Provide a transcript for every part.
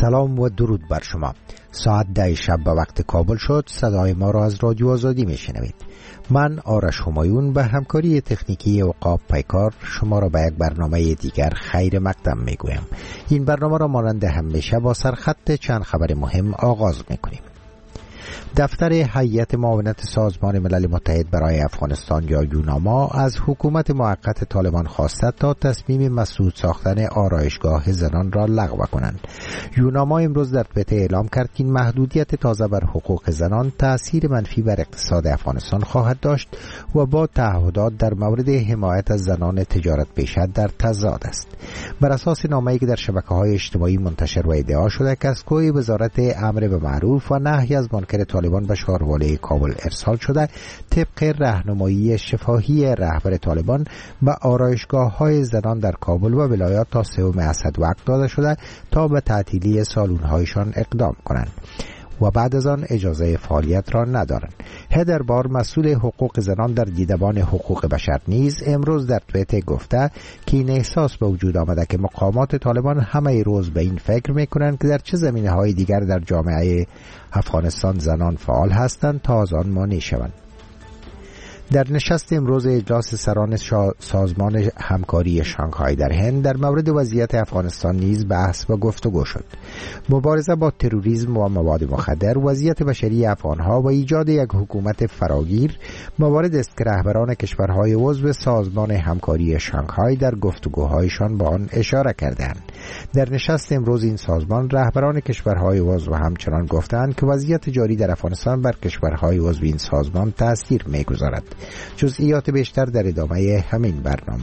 سلام و درود بر شما. ساعت 10 شب به وقت کابل شد. صدای ما را از رادیو آزادی میشنوید. من آرش همایون به همکاری تکنیکی عقاب پیکار شما را به یک برنامه دیگر خیر مقدم میگویم. این برنامه را مانند همیشه با سرخط چند خبر مهم آغاز میکنیم. دفتر هیئت معاونت سازمان ملل متحد برای افغانستان یا یوناما از حکومت موقت طالبان خواسته تا تصمیم مسدود ساختن آرایشگاه زنان را لغو کنند. یوناما امروز در توییتر اعلام کرد که این محدودیت تازه بر حقوق زنان تأثیر منفی بر اقتصاد افغانستان خواهد داشت و با تعهدات در مورد حمایت از زنان تجارت پیشه در تضاد است. بر اساس نامه‌ای که در شبکه‌های اجتماعی منتشر و ادعا شده که از سوی وزارت امر به معروف و نهی از منکر طالبان به شهروالی کابل ارسال شده، طبق راهنمایی شفاهی رهبر طالبان به آرایشگاه‌های زنان در کابل و ولایات تا 3 اسد وقت داده شده تا به تعطیلی سالن‌هایشان اقدام کنند و بعد از آن اجازه فعالیت را ندارند. هدر بار، مسئول حقوق زنان در دیدبان حقوق بشر نیز امروز در توییتر گفته که این احساس به وجود آمده که مقامات طالبان همه روز به این فکر میکنند که در چه زمینه‌های دیگر در جامعه افغانستان زنان فعال هستند تا از آن مانع شوند. در نشست امروز اجلاس سران سازمان همکاری شانگهای در هند در مورد وضعیت افغانستان نیز بحث و گفتگو شد. مبارزه با تروریسم و مواد مخدر، وضعیت بشری افغانها و ایجاد یک حکومت فراگیر موارد است که رهبران کشورهای عضو سازمان همکاری شانگهای در گفتگوهایشان با آن اشاره کردند. در نشست امروز این سازمان رهبران کشورهای عضو همچنان گفتند که وضعیت جاری در افغانستان بر کشورهای عضو این سازمان تأثیر می‌گذارد. جزئیات بیشتر در ادامه همین برنامه.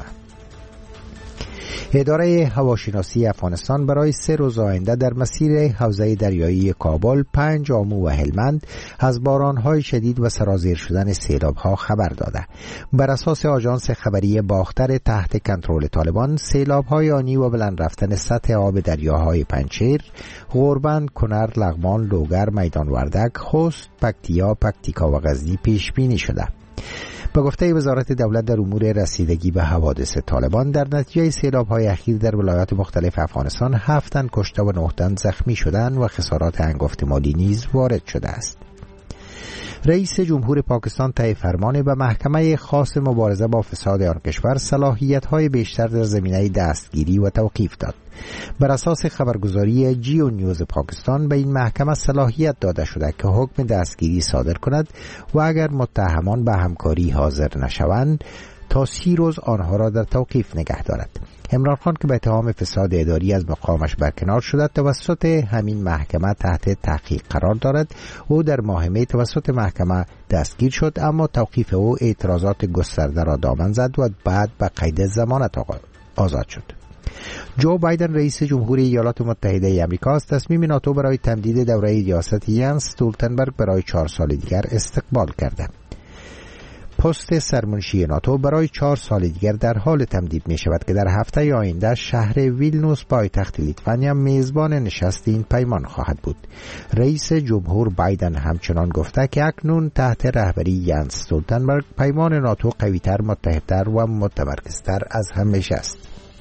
اداره هواشناسی افغانستان برای 3 روز آینده در مسیر حوزه دریایی کابل، 5 آمو و هلمند از باران‌های شدید و سرازیر شدن سیلاب‌ها خبر داده. بر اساس آژانس خبری باختر تحت کنترل طالبان، سیلاب‌های آنی و بلند رفتن سطح آب دریاهای پنجشیر، غوربند، کنر، لغمان، لوگر، میدان وردک، خوست، پکتیا، پکتیکا و غزنی پیش بینی شده. به گفته وزارت دولت در امور رسیدگی به حوادث طالبان، در نتیجه سیلاب‌های اخیر در ولایات مختلف افغانستان 7 تن کشته و 9 تن زخمی شدند و خسارات هنگفت مالی نیز وارد شده است. رئیس جمهور پاکستان طی فرمان به محکمه خاص مبارزه با فساد آن کشور صلاحیت‌های بیشتر در زمینه دستگیری و توقیف داد. بر اساس خبرگزاری جیو نیوز پاکستان به این محکمه صلاحیت داده شده که حکم دستگیری صادر کند و اگر متهمان به همکاری حاضر نشوند تا 30 روز آنها را در توقیف نگه دارد. عمران خان که به اتهام فساد اداری از مقامش برکنار شده توسط همین محکمه تحت تحقیق قرار دارد. او در ماه می توسط محکمه دستگیر شد، اما توقیف او اعتراضات گسترده را دامن زد و بعد به قید ضمانت آزاد شد. جو بایدن رئیس جمهوری ایالات متحده ای آمریکا از تصمیم ناتو برای تمدید دوره ریاست ینس استولتنبرگ برای 4 سال دیگر استقبال کرده. پست سرمنشی ناتو برای 4 سال دیگر در حال تمدید می شود که در هفته آینده شهر ویلنوس پایتخت لیتوانیا میزبان نشست این پیمان خواهد بود. رئیس جمهور بایدن همچنان گفته که اکنون تحت رهبری ینس استولتنبرگ پیمان ناتو قوی‌تر، متحدتر و متمرکزتر از همیشه است.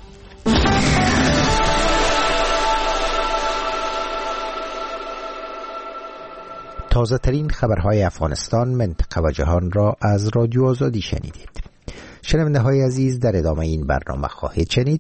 تازه ترین خبرهای افغانستان، منطقه و جهان را از رادیو آزادی شنیدید. شنونده های عزیز، در ادامه این برنامه خواهید شنید: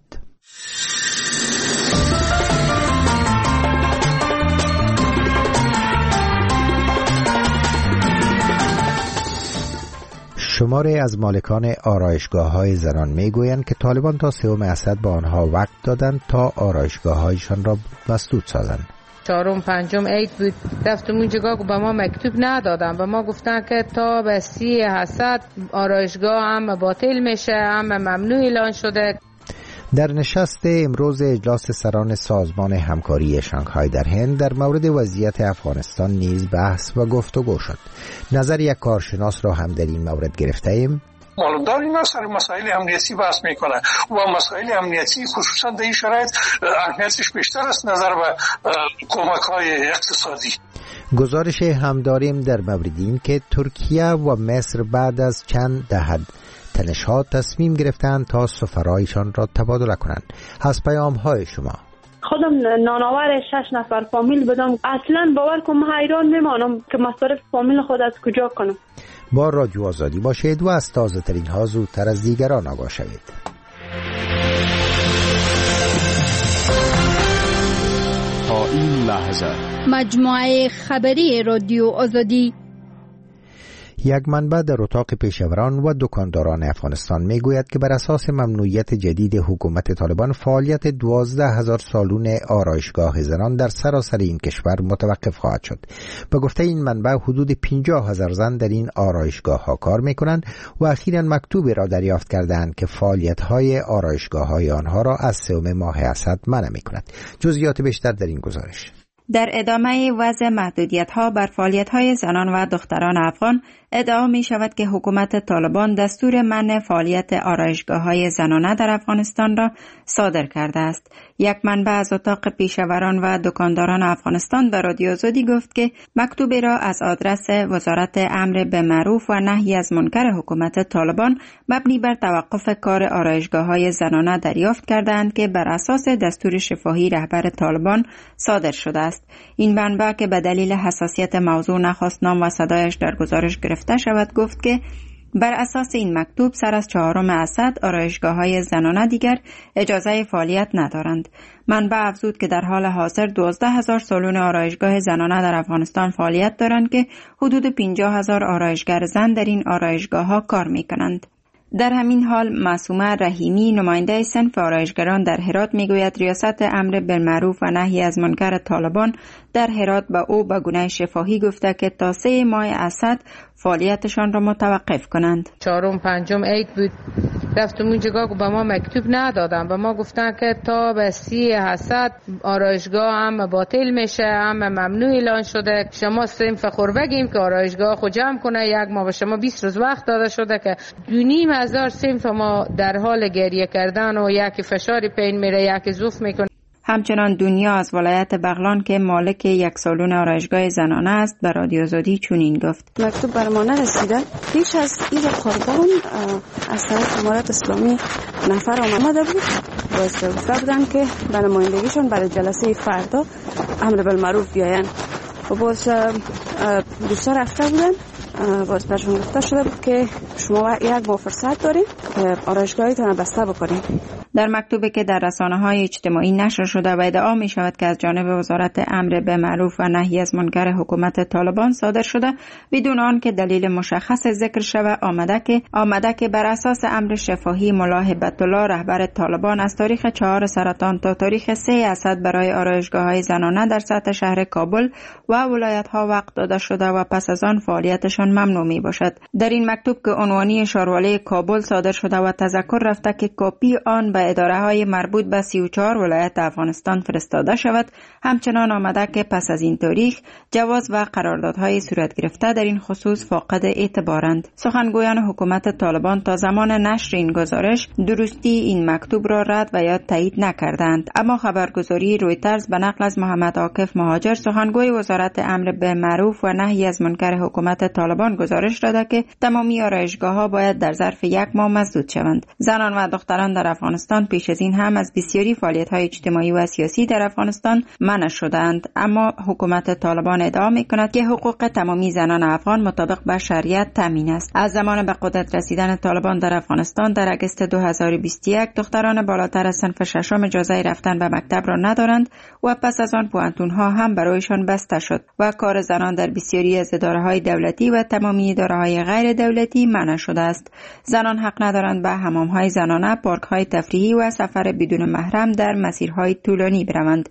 شماری از مالکان آرایشگاه‌های زنان میگویند که طالبان تا 3 اسد به آنها وقت دادند تا آرایشگاه‌هایشان را مسدود سازند. 4م 5م عید بود، رفتم اونجا به ما مکتوب ندادن، به ما گفتن که تا به 30 اسد آرایشگاه هم باطل میشه، هم ممنوع اعلان شده. در نشست امروز اجلاس سران سازمان همکاری شانگهای در هند در مورد وضعیت افغانستان نیز بحث و گفتگو شد. نظر یک کارشناس را هم در این مورد گرفته ایم. مالدار اینا سر مسائل امنیتی بحث میکنه و مسائل امنیتی خصوصا در این شرایط اهمیتش بیشتر است نظر به کمک‌های اقتصادی. گزارش هم داریم در مورد این که ترکیه و مصر بعد از چند دهه تنش‌ها تصمیم گرفتند تا سفرایشان را تبادله کنند. از پیام‌های شما. خودم نانآور 6 نفر فامیل بدم. اصلا باور کن من حیران میمانم که مصارف فامیل خود از کجا کنم. با رادیو آزادی باشید و از تازه ترین ها زودتر از دیگران آگاه شوید. تا این لحظه مجموعه خبری رادیو آزادی. یک منبع در اتاق پیشوران و دکانداران افغانستان میگوید که بر اساس ممنوعیت جدید حکومت طالبان فعالیت 12,000 سالون آرایشگاه زنان در سراسر این کشور متوقف خواهد شد. به گفته این منبع حدود 50,000 زن در این آرایشگاه ها کار میکنند و اخیراً مکتوبی را دریافت کردند که فعالیت های آرایشگاه های آنها را از 3 ماه اسد منع میکند. جزئیات بیشتر در این گزارش. در ادامه وضع محدودیت‌ها بر فعالیت‌های زنان و دختران افغان ادعا می شود که حکومت طالبان دستور منع فعالیت آرایشگاه‌های زنانه در افغانستان را صادر کرده است. یک منبع از اتاق پیشوران و دکانداران افغانستان در رادیو آزادی گفت که مکتوبی را از آدرس وزارت امر به معروف و نهی از منکر حکومت طالبان مبنی بر توقف کار آرایشگاه‌های زنانه دریافت کردند که بر اساس دستور شفاهی رهبر طالبان صادر شده است. این منبع که به دلیل حساسیت موضوع نخواست نام و صدایش در گزارش گرفته شود گفت که بر اساس این مکتوب سر از 4 اسد آرایشگاه‌های زنانه دیگر اجازه فعالیت ندارند. منبع افزود که در حال حاضر 12,000 سالن آرایشگاه زنانه در افغانستان فعالیت دارند که حدود 50,000 آرایشگر زن در این آرایشگاه‌ها کار می‌کنند. در همین حال معصومه رحیمی نماینده صنف آرایشگران در هرات میگوید ریاست امر بالمعروف و نهی از منکر طالبان در هرات به او به گونه شفاهی گفته که تا 3 ماه اسد فعالیتشان را متوقف کنند. 4 و 5 عید بود، رفتم اونجا به ما مکتوب ندادن، به ما گفتن که تا به 30 اسد آرایشگاه هم باطل میشه، هم ممنوع اعلان شده. شما صنف خور بگیم که آرایشگاه خود جمع کنه، یک ما به شما 20 روز وقت داده شده که 2,500 صنف ما در حال گریه کردن و یکی فشاری پین میره، یکی زوف میکنه. همچنان دنیا از ولایت بغلان که مالک یک سالن آرایشگاه زنانه است به رادیو آزادی چنین گفت: مکتوب بر ما نرسیده. پیش از عید قربان از طرف امارت اسلامی نفر آمده بود، باز گفته بودن که به نمایندگیشون برای جلسه فردا امر بالمعروف بیاین و باز دوستا رفته بودن. باز برشون گفته شده بود که شما یک ماه فرصت دارید که آرایشگاهتان بسته بکنید. در مکتوبی که در رسانه‌های اجتماعی نشر شده و ادعا می شود که از جانب وزارت امر به معروف و نهی از منکر حکومت طالبان صادر شده بدون آن که دلیل مشخص ذکر شود، آمده که بر اساس امر شفاهی ملا هبت‌الله رهبر طالبان از تاریخ 4 سرطان تا تاریخ 3 اسد برای آرایشگاه‌های زنانه در سطح شهر کابل و ولایت‌ها وقت داده شده و پس از آن فعالیتشان ممنوع می باشد. در این مکتوب که عنوانی شاروالی کابل صادر شده و تذکر رفته که کپی آن به اداره‌های مربوط به 34 ولایت افغانستان فرستاده شود، همچنان آمده که پس از این تاریخ جواز و قراردادهای صورت گرفته در این خصوص فاقد اعتبارند. سخنگویان حکومت طالبان تا زمان نشر این گزارش درستی این مکتوب را رد و یا تایید نکردند، اما خبرگزاری رویترز به نقل از محمد عاکف مهاجر سخنگوی وزارت امر به معروف و نهی از منکر حکومت طالبان گزارش داده که تمامی آرایشگاه‌ها باید در ظرف 1 ماه مسدود شوند. زنان و دختران در افغانستان پیش از این هم از بسیاری فعالیت‌های اجتماعی و سیاسی در افغانستان منع شدند، اما حکومت طالبان ادعا می‌کند که حقوق تمامی زنان افغان مطابق با شریعت تامین است. از زمان به قدرت رسیدن طالبان در افغانستان در اگست 2021 دختران بالاتر از صنف 6 اجازه رفتن به مکتب را ندارند و پس از آن پوانتون‌ها هم برایشان بسته شد و کار زنان در بسیاری از اداره‌های دولتی و تمامی اداره‌های غیر دولتی منع شده است. زنان حق ندارند به حمام‌های زنانه، پارک‌های تفریحی و سفر بدون محرم در مسیرهای طولانی بروند.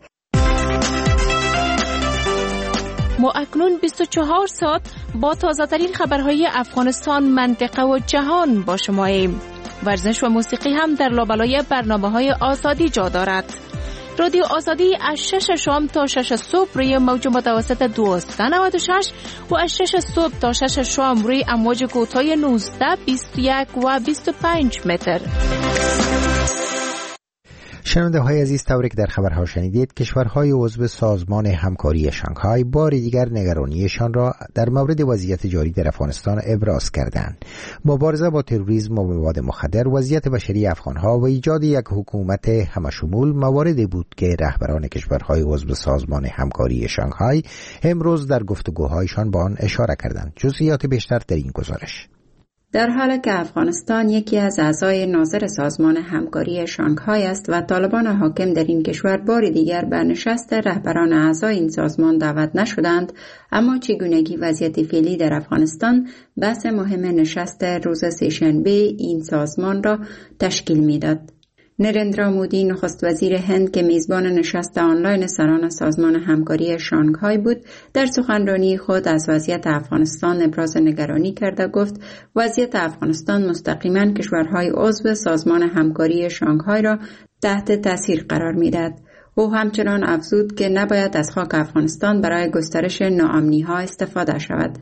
ما اکنون 24 ساعت با تازه‌ترین خبرهای افغانستان، منطقه و جهان با شماییم. ورزش و موسیقی هم در لابلای برنامه‌های آزادی جا دارد. رادیو آزادی از 6 شام تا 6 صبح روی موج متوسط 1296 و از 6 صبح تا 6 شام روی امواج کوتاه 19، 21 و 25 متر. شنونده های عزیز، طوری که در خبرها شنیدید، کشورهای عضو سازمان همکاری شانگهای بار دیگر نگرانیشان را در مورد وضعیت جاری در افغانستان ابراز کردند. مبارزه با تروریسم و مواد مخدر، وضعیت بشری افغانها و ایجاد یک حکومت همشمول مواردی بود که رهبران کشورهای عضو سازمان همکاری شانگهای امروز در گفتگوهایشان با آن اشاره کردند. جزئیات بیشتر در این گزارش. در حالی که افغانستان یکی از اعضای ناظر سازمان همکاری شانگهای است و طالبان حاکم در این کشور بار دیگر به نشست رهبران اعضای این سازمان دعوت نشدند، اما چگونگی وضعیت فعلی در افغانستان بحث مهم نشست روز سه‌شنبه این سازمان را تشکیل می‌داد. نریندرا مودی نخست وزیر هند که میزبان نشست آنلاین سران سازمان همکاری شانگهای بود، در سخنرانی خود از وضعیت افغانستان ابراز نگرانی کرده گفت وضعیت افغانستان مستقیما کشورهای عضو سازمان همکاری شانگهای را تحت تاثیر قرار میدهد. او همچنان افزود که نباید از خاک افغانستان برای گسترش ناامنی‌ها استفاده شود.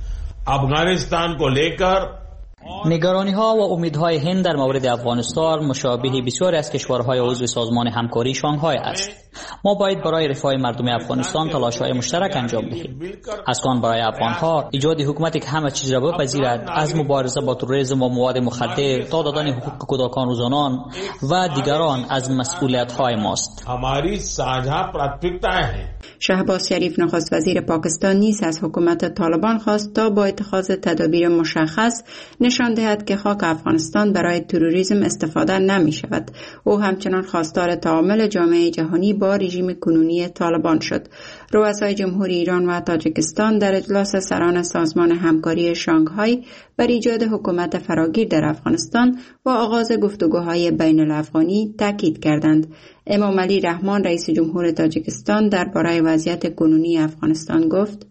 افغانستان کو لیکر نگرانی‌ها و امیدهای هند در مورد افغانستان مشابه بسیاری از کشورهای عضو سازمان همکاری شانگهای است. ما باید برای رفاه مردم افغانستان تلاش‌های مشترک انجام دهیم. از آن برای افغان‌ها ایجاد حکومتی که همه چیز را بپذیرد، از مبارزه با تروریسم و مواد مخدر تا دادن حقوق کودکان و زنان و دیگران از مسئولیت‌های ماست. हमारी साझा प्राथमिकताएं हैं. شهباز شریف نخست وزیر پاکستان نیز از حکومت طالبان خواست تا با اتخاذ تدابیر مشخص نشان دهد که خاک افغانستان برای تروریسم استفاده نمی شود. او همچنان خواستار تعامل جامعه جهانی با رژیم کنونی طالبان شد. رؤسای جمهوری ایران و تاجیکستان در اجلاس سران سازمان همکاری شانگهای بر ایجاد حکومت فراگیر در افغانستان و آغاز گفتگوهای بین الافغانی تاکید کردند. امام علی رحمان رئیس جمهور تاجیکستان درباره وضعیت کنونی افغانستان گفت: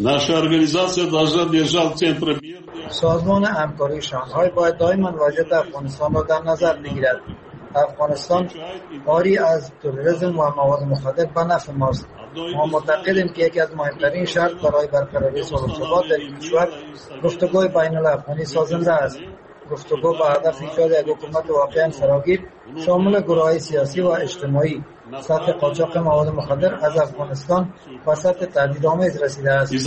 سازمان همکاری شانگهای باید دائما وضعیت افغانستان را در نظر بگیرد. افغانستان عاری از تروریسم و مواد مخدر به نفع ماست. ما معتقدیم که یکی از مهمترین شرط برای برقراری صلح و ثبات در این کشور گفتگوی بین الافغانی سازنده است. گفتگو با هدف ایجاد یک حکومت واقعا فراگیر شامل گروه‌های سیاسی و اجتماعی، سطح قاچاق مواد مخدر از افغانستان و سطح تهدیدآمیز رسیده است.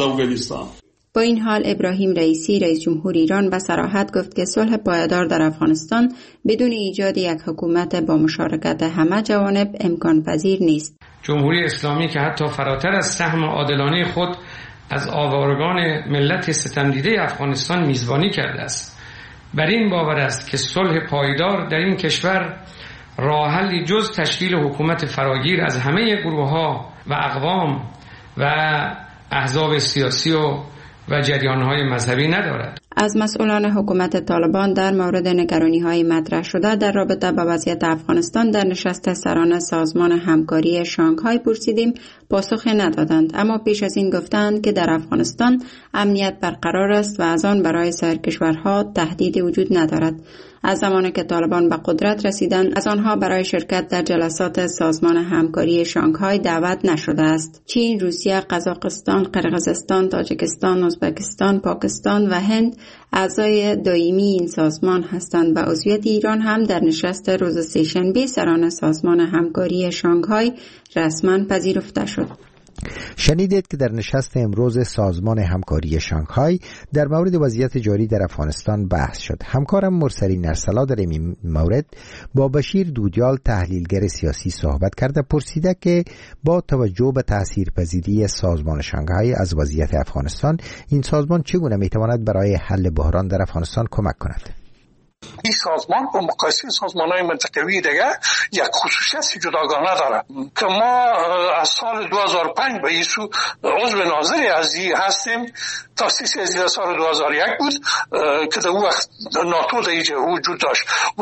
با این حال ابراهیم رئیسی رئیس جمهور ایران به صراحت گفت که صلح پایدار در افغانستان بدون ایجاد یک حکومت با مشارکت همه جوانب امکان پذیر نیست. جمهوری اسلامی که حتی فراتر از سهم عادلانه خود از آوارگان ملت ستمدیده افغانستان میزبانی کرده است، بر این باور است که صلح پایدار در این کشور راه حلی جز تشکیل حکومت فراگیر از همه گروه‌ها و اقوام و احزاب سیاسی و جریان‌های مذهبی ندارد. از مسئولان حکومت طالبان در مورد نگرانی‌های مطرح شده در رابطه با وضعیت افغانستان در نشست سران سازمان همکاری شانگهای پرسیدیم، پاسخ ندادند، اما پیش از این گفتند که در افغانستان امنیت برقرار است و از آن برای سایر کشورها تهدیدی وجود ندارد. از زمانی که طالبان به قدرت رسیدند، از آنها برای شرکت در جلسات سازمان همکاری شانگهای دعوت نشده است. چین، روسیه، قزاقستان، قرقیزستان، تاجیکستان، ازبکستان، پاکستان و هند اعضای دائمی این سازمان هستند و عضویت ایران هم در نشست روز سه‌شنبه سران سازمان همکاری شانگهای رسما پذیرفته شد. شنیدید که در نشست امروز سازمان همکاری شانگهای در مورد وضعیت جاری در افغانستان بحث شد. همکارم مرسلی نرسلا در این مورد با بشیر دودیال تحلیلگر سیاسی صحبت کرده، پرسیده که با توجه به تاثیرپذیری سازمان شانگهای از وضعیت افغانستان، این سازمان چگونه میتواند برای حل بحران در افغانستان کمک کند؟ این سازمان با مقایسه سازمان‌های منطقوی دیگه یک خصوصیت جداگانه داره که ما از سال 2005 به ایسو عضو ناظری از این هستیم. تاسیس از سال 2001 بود که در اون وقت ناتو در اینجا وجود داشت و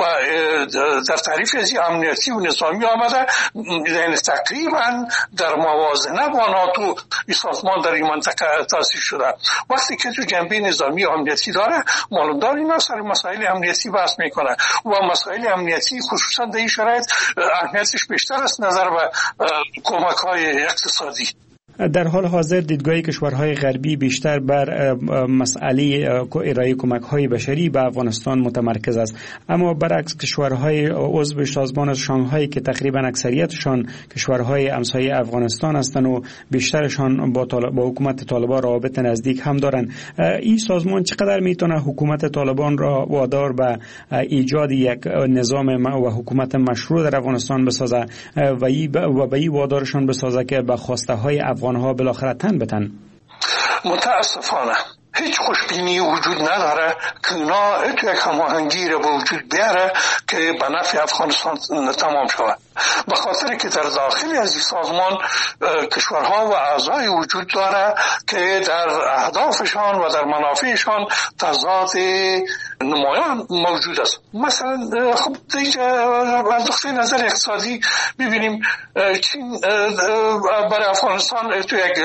در تعریف از امنیتی و نظامی آمده، یعنی تقریبا در موازنه با ناتو این سازمان در این منطقه تاسیس شده. وقتی که تو جنبه نظامی و امنیتی داره، معلومدار اینا سر مسائل امنیتی بحث میکنه و مسائل امنیتی خصوصا در این شرایط اهمیتش بیشتر است نظر به کمک های اقتصادی. در حال حاضر دیدگاه کشورهای غربی بیشتر بر مسئله ارائه کمک‌های بشری به افغانستان متمرکز است، اما برعکس کشورهای عضو سازمان شانگهای که تقریبا اکثریتشان کشورهای همسایه افغانستان هستند و بیشترشان با حکومت طالبان روابط نزدیک هم دارند، این سازمان چقدر میتونه حکومت طالبان را وادار به ایجاد یک نظام و حکومت مشروع در افغانستان بسازه و به این وادارشان بسازه که به خواسته های افغانها بالاخره تن بتن؟ متاسفانه هیچ خوشبینی وجود نداره که اینا تو یک هماهنگی را به وجود بیاره که به نفع افغانستان تمام شود. به خاطر که در داخل از این سازمان کشورها و اعضای وجود داره که در اهدافشان و در منافعشان تضاد نمایان موجود است. مثلا خب از نقطه نظر اقتصادی ببینیم چین برای افغانستان تو یک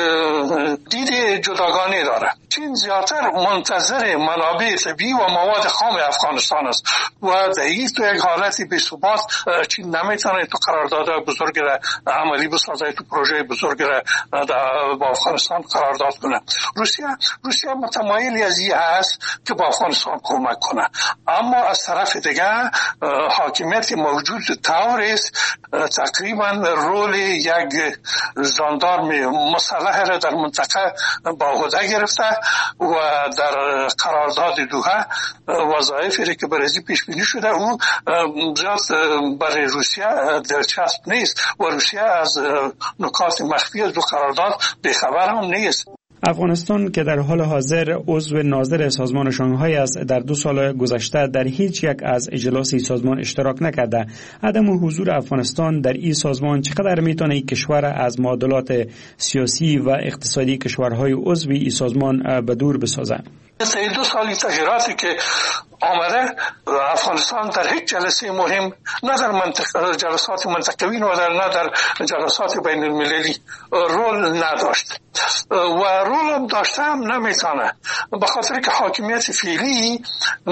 دید جداگانه داره. چین زیادتر منتظر منابع طبیعی و مواد خام افغانستان است و در این تو یک حالتی بی ثبات چین نمیتونه تو قرارداد بزرگ را عملی بسازه، تو پروژه بزرگ را با افغانستان قرارداد کنه. روسیه متمایلی از این هست که با افغانستان کمک کنه، اما از طرف دیگه حاکمیت موجود طور است تقریبا رول یک ژاندارم مسلح را در منطقه با عهده گرفته و در قرارداد دوحه وظایفی که برای پیش بینی شده او زیاد برای روسیه دلچسب نیست و روسیه از نکات مخفی از دو قرارداد بیخبر هم نیست. افغانستان که در حال حاضر عضو ناظر سازمان شانگهای است، در 2 سال گذشته در هیچ یک از اجلاس سازمان اشتراک نکرده. عدم حضور افغانستان در این سازمان چقدر میتونه این کشور از معادلات سیاسی و اقتصادی کشورهای عضو این سازمان به دور بسازه؟ 2 سالی تغییراتی که آمده افغانستان در هیچ جلسه مهم، نه در جلسات منطقوی نه در جلسات بین المللی رول نداشت و رول هم داشته هم نمیتونه، به خاطر که حاکمیت فعلی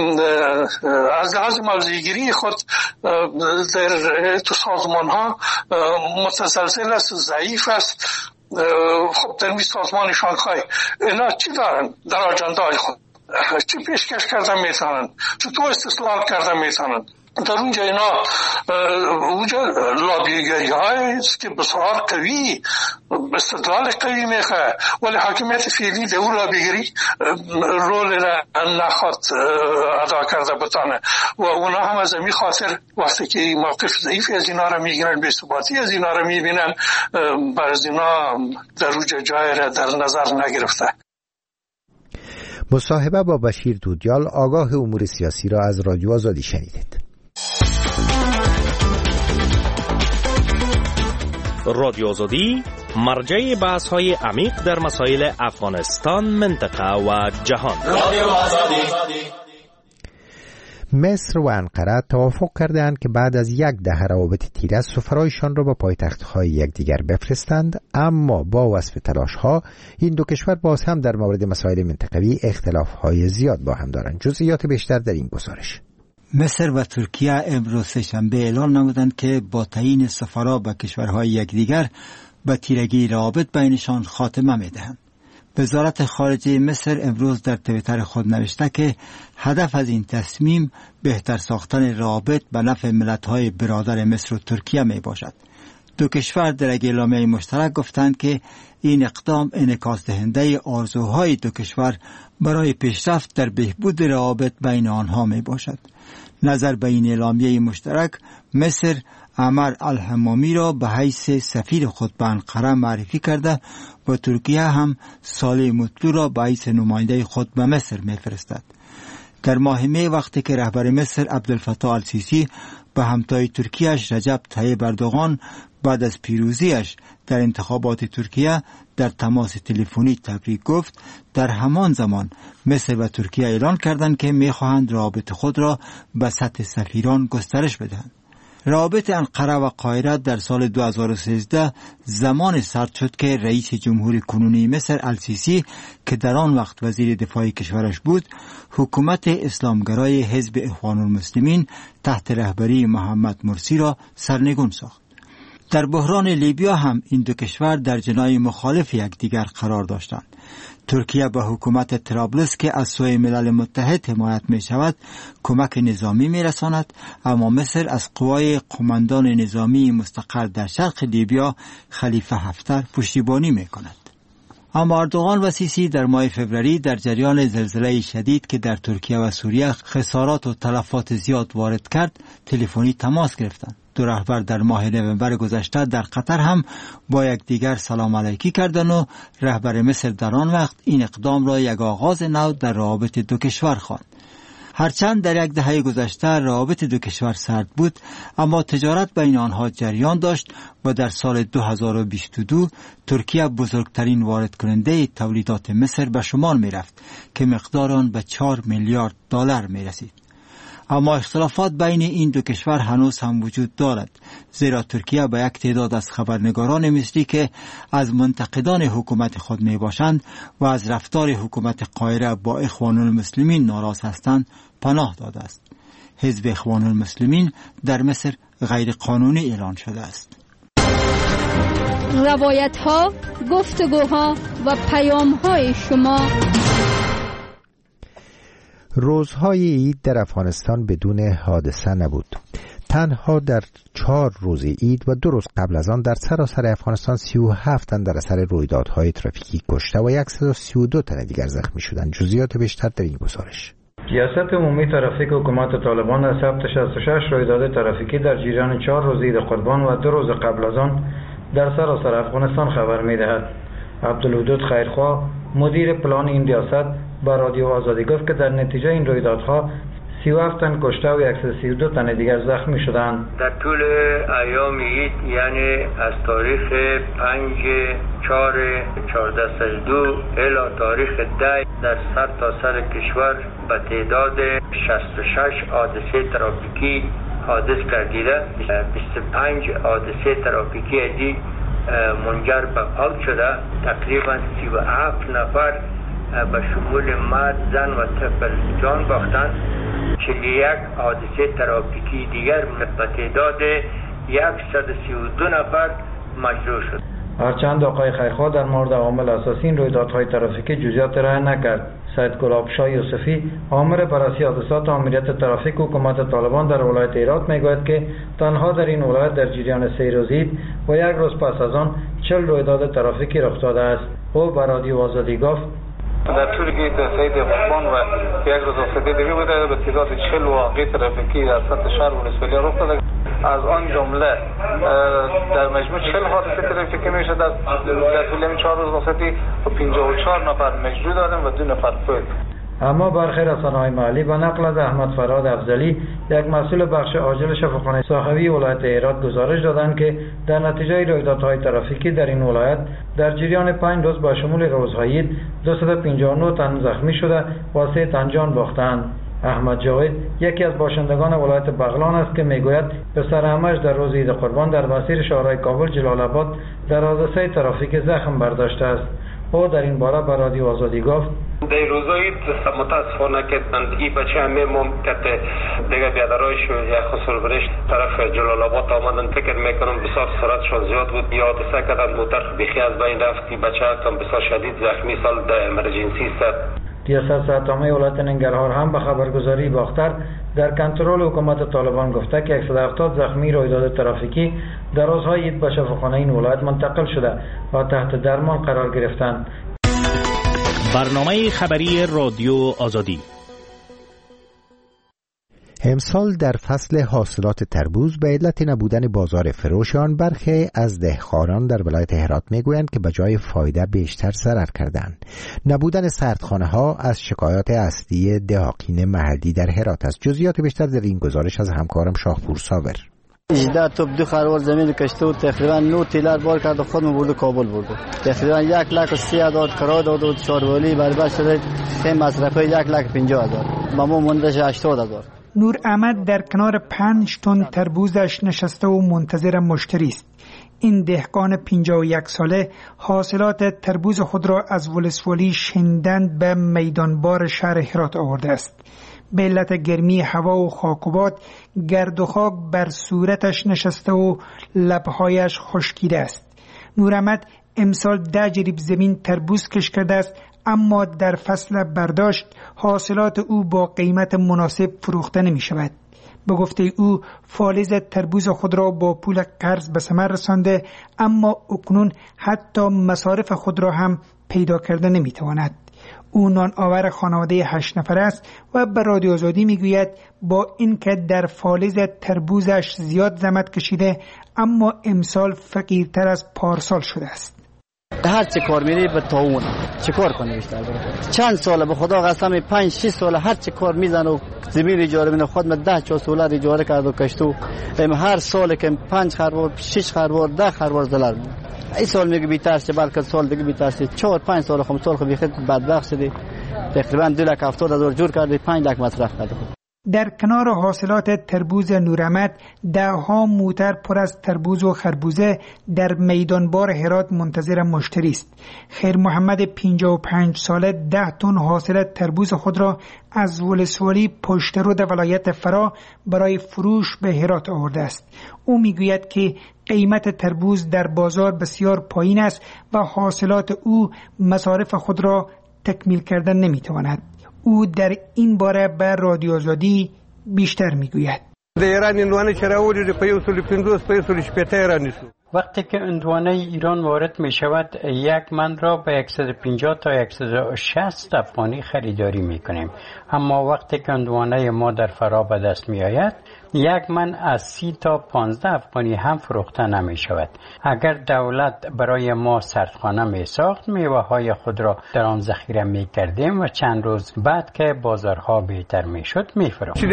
از لحاظ موضع‌گیری خود در تو سازمان ها متزلزل است، ضعیف است. خب در سازمان شانگهای اینا چی دارن در آجندای خود؟ چی پیشکش کردن میتونن؟ چطور استثمار کردن میتونن؟ در اونجا اینا لابیگری هاییست که بسیار قوی استدلال قوی میخواه، ولی حاکمیت فعلی در اون لابیگری رول نخواد ادا کرده بتانه و اونا هم از این خاطر وقتی که موقف ضعیفی از اینا را میگیرن، بی ثباتی از اینا را میبینن، برای اینا در اوجه جای را در نظر نگرفته. مصاحبه با بشیر دودیال، آگاه امور سیاسی را از رادیو آزادی شنیدید. رادیو آزادی مرجع بحث‌های عمیق در مسائل افغانستان، منطقه و جهان. رادیو آزادی. مصر و انقره توافق کردند که بعد از 10 روابط تیره سفرایشان را به پایتخت‌های یکدیگر بفرستند، اما با وصف تلاش‌ها این دو کشور باز هم در مورد مسائل منطقوی اختلاف‌های زیاد با هم دارند. جزئیات بیشتر در این گزارش. مصر و ترکیه امروز سه‌شنبه اعلام نمودند که با تعیین سفرا به کشورهای یکدیگر به تیرگی روابط بینشان خاتمه می‌دهند. وزارت خارجه مصر امروز در توییتر خود نوشته که هدف از این تصمیم بهتر ساختن روابط به نفع ملت‌های برادر مصر و ترکیه می باشد. دو کشور در یک اعلامیه مشترک گفتند که این اقدام انعکاس دهنده آرزوهای دو کشور برای پیشرفت در بهبود روابط بین آنها می باشد. نظر به این اعلامیه مشترک، مصر عمر الحمامی را به حیث سفیر خود به انقره معرفی کرده و ترکیه هم صالح مطلوع را به حیث نماینده خود به مصر می‌فرستد. در ماه می وقتی که رهبر مصر عبدالفتاح السیسی به همتای ترکیه‌اش رجب طیب اردوغان بعد از پیروزیش در انتخابات ترکیه در تماس تلفنی تبریک گفت، در همان زمان مصر و ترکیه اعلان کردند که می‌خواهند روابط خود را به سطح سفیران گسترش بدهند. روابط انقره و قاهره در سال 2013 زمان سرد شد که رئیس جمهور کنونی مصر السیسی که در آن وقت وزیر دفاع کشورش بود، حکومت اسلامگرای حزب اخوان المسلمین تحت رهبری محمد مرسی را سرنگون ساخت. در بحران لیبیا هم این دو کشور در جناح مخالف یکدیگر قرار داشتند. ترکیه به حکومت طرابلس که از سوی ملل متحد حمایت می شود کمک نظامی می رساند، اما مصر از قوای قماندان نظامی مستقر در شرق لیبیا خلیفه حفتر پشتیبانی می کند. اما اردوغان و سیسی در ماه فوریه در جریان زلزله شدید که در ترکیه و سوریه خسارات و تلفات زیاد وارد کرد تلفنی تماس گرفتند. دو رهبر در ماه نوامبر گذشته در قطر هم با یکدیگر سلام علیکی کردند و رهبر مصر در آن وقت این اقدام را یک آغاز نو در روابط دو کشور خواند. هرچند در یک دهه گذشته روابط دو کشور سرد بود، اما تجارت بین آنها جریان داشت و در سال 2022 ترکیه بزرگترین وارد کننده تولیدات مصر به شمار می رفت که مقدار آن به 4 میلیارد دلار می رسید. اما اختلافات بین این دو کشور هنوز هم وجود دارد، زیرا ترکیه به یک تعداد از خبرنگاران مصری که از منتقدان حکومت خود می باشند و از رفتار حکومت قاهره با اخوان المسلمین ناراض هستند پناه داده است. حزب اخوان المسلمین در مصر غیر قانونی اعلان شده است. روایت ها، گفتگوها و پیام های شما. روزهای عید در افغانستان بدون حادثه نبود. تنها در 4 روز عید و 2 روز قبل از آن در سراسر افغانستان 37 تن در اثر رویدادهای ترافیکی کشته و 132 تن دیگر زخمی شدند. جزئیات بیشتر در این گزارش. ریاست عمومی ترافیک حکومت طالبان از ثبت 66 رویداد ترافیکی در جریان 4 روز عید قربان و 2 روز قبل از آن در سراسر افغانستان خبر می‌دهد. عبدالودود خیرخواه مدیر پلان این ریاست با رادیو آزادی گفت که در نتیجه این رویدادها 37 تن کشته و 132 تن دیگر زخمی شدند. در طول ایام عید یعنی از تاریخ 5/4/1402 الی تاریخ 10 در سرتاسر کشور به تعداد 66 حادثه ترافیکی حادث گردیده. 25 حادثه ترافیکی دی منجر به فوت شده. تقریبا 37 نفر به شمول مرد، زن و طفل جان باختند. 41 حادثه ترافیکی دیگر به تعداد 132 نفر مجروح شد. هرچند آقای خیرخواه در مورد عامل اساسی این رویدادهای ترافیکی جزئیات ارائه نکرد. سید گلابشاه یوسفی آمر بررسی حادثات آمریت ترافیک حکومت طالبان در ولایت هرات میگوید که تنها در این ولایت در جریان 3 روز عید و 1 روز پس از آن 40 رویداد ترافیکی رخ داده است. او به رادیو آزادی گفت در طول عید سعید قربان و 1 روز افتاده دیگه بوده به تعداد 40 واقعه ترافیکی در سطح شهر ولسوالی رخ داده. از آن جمله در مجموع 40 حادثه ترافیکی میشه در طول 4 روز مصادی و 54 نفر مجروح دادن و 2 نفر فوت. اما برخی رسانه‌های محلی به نقل از احمد فراد افضلی یک مسئول بخش عاجل شفاخانه ساخوی ولایت هرات گزارش دادند که در نتیجه رویدادهای ترافیکی در این ولایت در جریان 5 روز با شمول روزهای عید 259 تن زخمی شده و 3 تن جان باختند. احمد جاوید یکی از باشندگان ولایت بغلان است که میگوید پسر عمش در روز عید قربان در مسیر شهرهای کابل جلال آباد در حادثه ترافیک زخم برداشته است. او در این باره به رادیو آزادی گفت در روزهای متاسفانه که این بچه همه ممکن دیگه بیادرایش و یک خسرورش طرف جلال آباد آمدن فکر میکنم بسیار سرعتشان زیاد بود. یا حادثه کردن موتر بیخی از بین رفت. این بچه کم بسیار شدید زخمی سال در امرجنسی است. ریاست صحت‌عامه ولایت ننگرهار هم به خبرگزاری باختر در کنترل حکومت طالبان گفته که 170 زخمی رویداد ترافیکی در روزهای عید به شفاخانه این ولایت منتقل شده و تحت درمان قرار گرفتند. برنامه خبری رادیو آزادی. امسال در فصل حاصلات تربوز به علت نبودن بازار فروش آن برخی از دهقانان در ولایت هرات میگویند که به جای فایده بیشتر ضرر کردند. نبودن سردخانه ها از شکایات اصلی دهقان محلی در هرات است. جزئیات بیشتر در این گزارش از همکارم شاهپور صابر. 18 توپ 2 خروار زمین کشته و تقریبا 9 تیلر بار کرد و خودمون برده کابل برده. تقریبا 1,30,000 کرا داد و چاروالی برابر شده سه مصرفه 1,50,000. ما موندش 80,000. نور احمد در کنار 5 تن تربوزش نشسته و منتظر مشتری است. این دهقان 51 ساله حاصلات تربوز خود را از ولسوالی شندند به میدانبار شهر هرات آورده است. به علت گرمی هوا و خاک و باد گرد و خاک بر صورتش نشسته و لبهایش خشکیده است. نوراحمد امسال 10 جریب زمین تربوز کش کرده است، اما در فصل برداشت حاصلات او با قیمت مناسب فروخته نمی شود. به گفته او فالز تربوز خود را با پول قرض به ثمر رسانده، اما اکنون حتی مصارف خود را هم پیدا کرده نمی تواند. او نان آور خانواده 8 نفر است و به رادیو آزادی می گوید با اینکه در فالز تربوزش زیاد زحمت کشیده، اما امسال فقیرتر از پارسال شده است. هر چه کار میری به تاون چه کار کنی بیشتر بره. چند ساله به خدا قسم 5-6 ساله هر چه کار میزنه و زمین اجاره من خود من 10 ساله اجاره کرد و کشتو هر سال که 5 خروار 6 خروار 10 خروار زلال این سال میگه بی‌ترس بلکه سال دیگه بی‌ترس 4-5 سال خم سال خو بخید بدبخت شدی تقریبا 2,70,000 جور کردی 5 لک مصرف کرد. در کنار حاصلات تربوز نوراحمد 10 موتر پر از تربوز و خربوزه در میدانبار هرات منتظر مشتری است. خیر محمد 55 ساله 10 تن حاصل تربوز خود را از ولسوالی پشترود ولایت فرا برای فروش به هرات آورده است. او میگوید که قیمت تربوز در بازار بسیار پایین است و حاصلات او مصارف خود را تکمیل کردن نمیتواند. او در این باره به رادیو آزادی بیشتر میگوید. وقتی که اندوانه ایران وارد می شود 1 من را به 150 تا 160 افغانی خریداری می کنیم، اما وقتی که اندوانه ما در فرا به دست می آید 1 من از 30 تا 15 افغانی هم فروخته نمی شود. اگر دولت برای ما سردخانه می ساخت میوه های خود را در آن ذخیره می کردیم و چند روز بعد که بازارها بهتر می شد می فروختیم.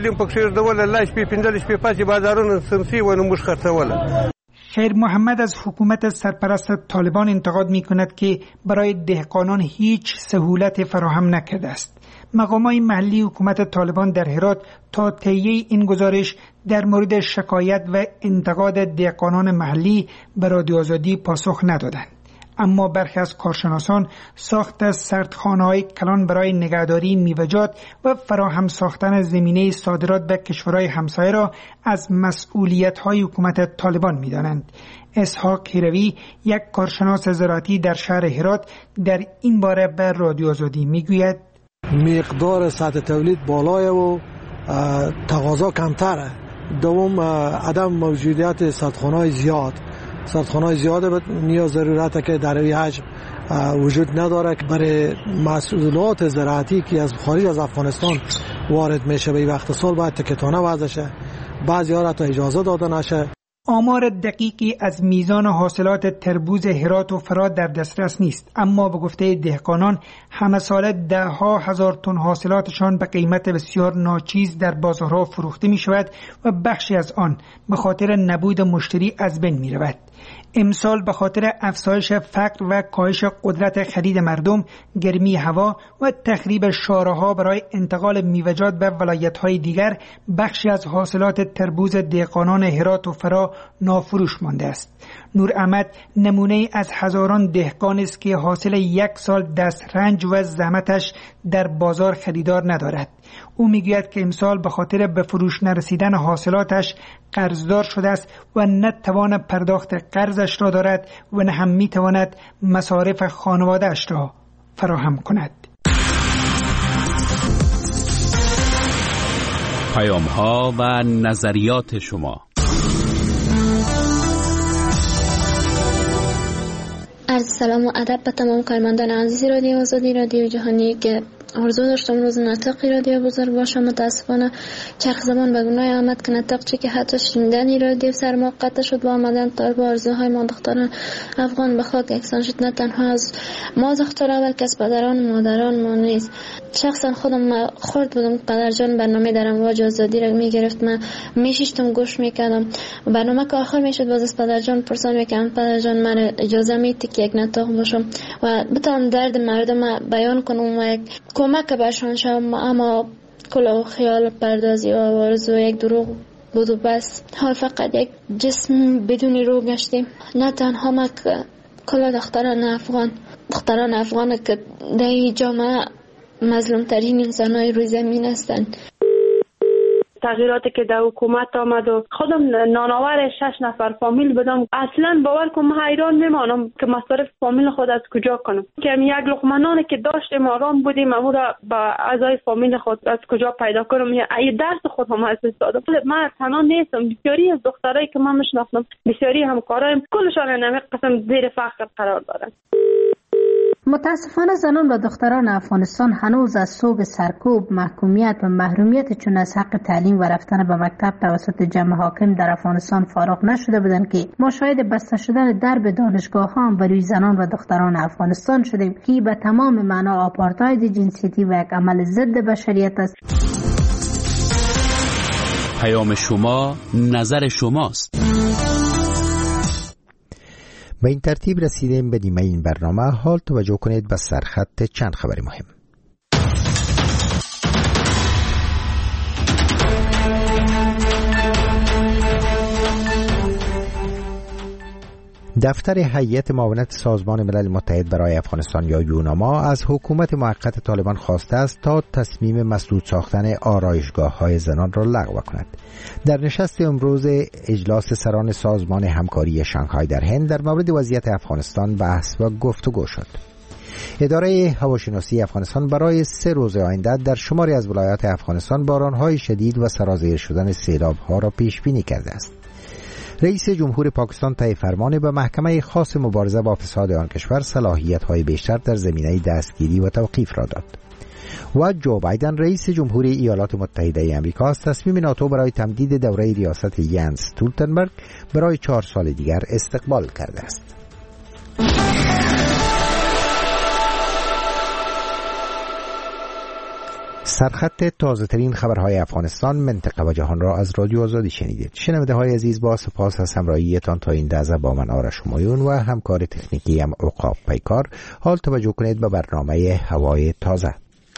خیر محمد از حکومت سرپرست طالبان انتقاد می کند که برای دهقانان هیچ سهولت فراهم نکرده است. مقامات محلی حکومت طالبان در هرات تا طی این گزارش در مورد شکایت و انتقاد دهقانان محلی به رادیو آزادی پاسخ ندادند. اما برخی از کارشناسان ساخت سردخانه‌های کلان برای نگهداری میوه‌جات و فراهم ساختن زمینه صادرات به کشورهای همسایه را از مسئولیت‌های حکومت طالبان می‌دانند. اسحاق هیروی یک کارشناس زراعتی در شهر هرات در این باره به رادیو آزادی می‌گوید مقدار سطح تولید بالای و تقاضا کمتره. دوم عدم موجودیت سردخانه‌های زیاد. سردخانه‌های زیاد نیاز ضرورته که در این حجم وجود نداره که برای محصولات زراعتی که از خارج از افغانستان وارد میشه به وقت سال باید تکتانه وضع شه، بعضی ها را تا اجازه داده نشه. آمار دقیقی از میزان حاصلات تربوز هرات و فرات در دسترس نیست، اما به گفته دهقانان همه ساله 10,000 تن حاصلاتشان به قیمت بسیار ناچیز در بازارها فروخته می شود و بخشی از آن به خاطر نبود مشتری از بین می رود. امسال به خاطر افزایش فقر و کاهش قدرت خرید مردم، گرمی هوا و تخریب شاره‌ها برای انتقال میوه‌جات به ولایت‌های دیگر، بخشی از حاصلات تربوز دهقانان هرات و فرا نافروش مانده است. نوراحمد نمونه از هزاران دهقان است که حاصل 1 سال دسترنج و زحمتش در بازار خریدار ندارد. او میگوید که امسال به خاطر به فروش نرسیدن حاصلاتش قرضدار شده است و نه توان پرداخت قرضش را دارد و نه هم میتواند مصارف خانواده‌اش را فراهم کند. پیام‌ها و نظریات شما. عرض سلام و ادب به تمام کارمندان عزیز رادیو آزادی، رادیو جهانی که آرزو داشتم روز نطقی رادیو بزرگ باشم. متاسفانه چرخ زمان به گناه آمد که نطق چه که حتی شنیدن رادیو سر ما قطع شد و آمدن طالب آرزوهای ما دختران افغان به خاک یکسان شد. نه تنها از ما دختران بلکه از پدران و مادران ما نیز. شخصا خودم خورد بودم قدر جان برنامه در امواج آزادی را میگرفت، من میشیشتم گوش میکردم. برنامه که آخر میشد باز از پدر جان پرسان میکردم پدر جان من اجازه میدی که یک نطق باشم و بتونم درد مردم بیان کنم و یک کمک بهشان شوم، اما کل خیال پردازی و آرزو یک دروغ بود و بس. حال فقط یک جسم بدون روح گشتیم. نه تنها ما که کل دختران افغان که در این جامعه مظلوم ترین انسان‌های روی زمین هستند. تغییراتی که در حکومت آمد و خودم نانآور 6 نفر فامیل بدم، اصلا باور کنم حیران میمانم که مصارف فامیل خود از کجا کنم، که یک لقمه نانی که داشتیم آرام بودیم اما را با اعضای فامیل خود از کجا پیدا کنم. یا ای درس خود هم از استاد من تنها نیستم، بسیاری از دخترایی که من میشناسم، بسیاری همکارایم، کلشان نمی قسم زیر فقر قرار دارن. متاسفانه زنان و دختران افغانستان هنوز از سوگ سرکوب، محکومیت و محرومیت چون از حق تعلیم و رفتن به مکتب توسط جمع حاکم در افغانستان فارغ نشده بودند که ما شاهد بسته شدن درب دانشگاه‌ها هم بروی زنان و دختران افغانستان شدیم که به تمام معنا آپارتاید جنسیتی و یک عمل ضد بشریت است. پیام شما، نظر شماست. به این ترتیب رسیدیم به نیمه این برنامه. حال توجه کنید به سرخط چند خبر مهم. دفتر هیئت معاونت سازمان ملل متحد برای افغانستان یا یوناما از حکومت موقت طالبان خواسته است تا تصمیم مسدود ساختن آرایشگاه‌های زنان را لغو کند. در نشست امروز اجلاس سران سازمان همکاری شانگهای در هند در مورد وضعیت افغانستان بحث و گفتگو شد. اداره هواشناسی افغانستان برای 3 روز آینده در شماری از ولایات افغانستان باران‌های شدید و سرازیر شدن سیلاب‌ها را پیش بینی کرده است. رئیس جمهور پاکستان طی فرمان به محکمه خاص مبارزه با فساد آن کشور صلاحیت‌های بیشتر در زمینه دستگیری و توقیف را داد. و جو بایدن رئیس جمهوری ایالات متحده آمریکا از تصمیم ناتو برای تمدید دوره ریاست ینس استولتنبرگ برای 4 سال دیگر استقبال کرده است. سرخط تازه ترین خبرهای افغانستان، منطقه و جهان را از رادیو آزادی شنیدید. شنونده های عزیز، با سپاس از همراهیتان تا این لحظه با من آرش همایون و همکار تکنیکی هم عقاب پیکار. حال توجه کنید به برنامه هوای تازه.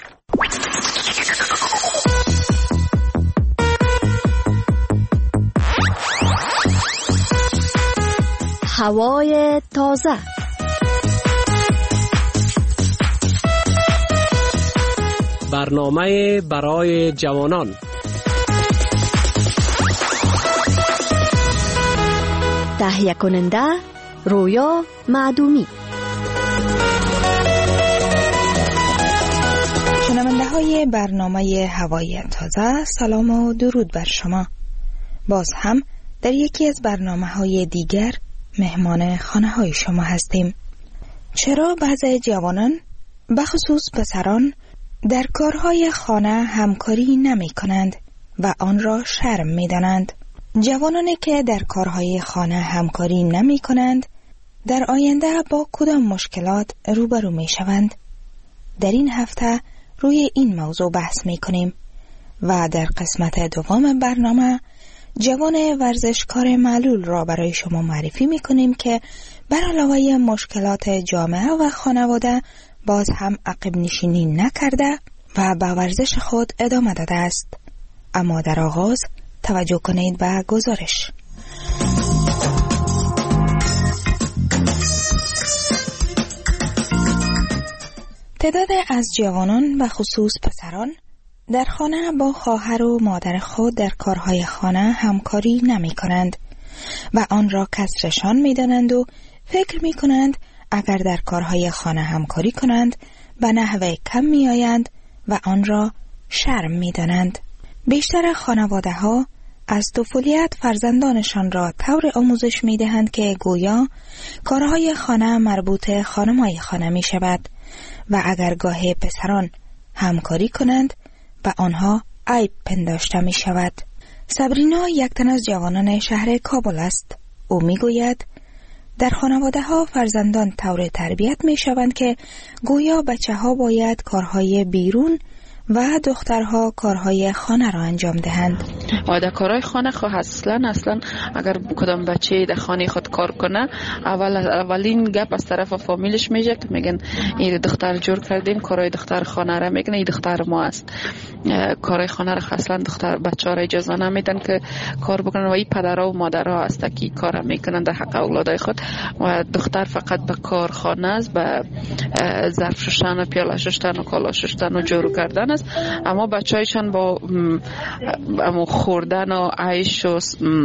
هوای تازه. برنامه برای جوانان. تهیه کننده رویا معدومی. شنونده های برنامه هوای تازه، سلام و درود بر شما. باز هم در یکی از برنامه های دیگر مهمان خانه های شما هستیم. چرا بعضی جوانان بخصوص پسران در کارهای خانه همکاری نمی کنند و آن را شرم می دانند؟ جوانانی که در کارهای خانه همکاری نمی کنند در آینده با کدام مشکلات روبرو می شوند؟ در این هفته روی این موضوع بحث می کنیم و در قسمت دوم برنامه جوان ورزشکار معلول را برای شما معرفی می کنیم که بر علاوه مشکلات جامعه و خانواده باز هم عقب نشینی نکرده و به ورزش خود ادامه داده است. اما در آغاز توجه کنید به گزارش. تعداد از جوانان و خصوص پسران در خانه با خواهر و مادر خود در کارهای خانه همکاری نمی کنند و آن را کسرشان می دانند و فکر می کنند اگر در کارهای خانه همکاری کنند به نحو کم می آیند و آن را شرم می دانند. بیشتر خانواده ها از طفولیت فرزندانشان را طور آموزش می دهند که گویا کارهای خانه مربوط خانمای خانه می شود و اگر گاه پسران همکاری کنند به آنها عیب پنداشته می شود. صبرینا یک تن از جوانان شهر کابل است. او می گوید در خانواده ها فرزندان طور تربیت می شوند که گویا بچه ها باید کارهای بیرون و دخترها کارهای خانه را انجام دهند. و در کارهای خانه خود اصلا اگر کدام بچه در خانه خود کار کنه، اولین گپ از طرف فامیلش میشه که میگن این دختر جور کردیم، کارهای دختر خانه را میگن این دختر ما است. کارهای خانه را اصلا بچه ها را اجازه نمیدن که کار بکنن و این پدرها و مادرها است که کار میکنن در حق اولادای خود. و دختر فقط به کار خانه است، به ظرف شستن و پیاله شستن و کالا شستن و جارو کردن است. اما بچه‌هایشان با خوردن و عیش و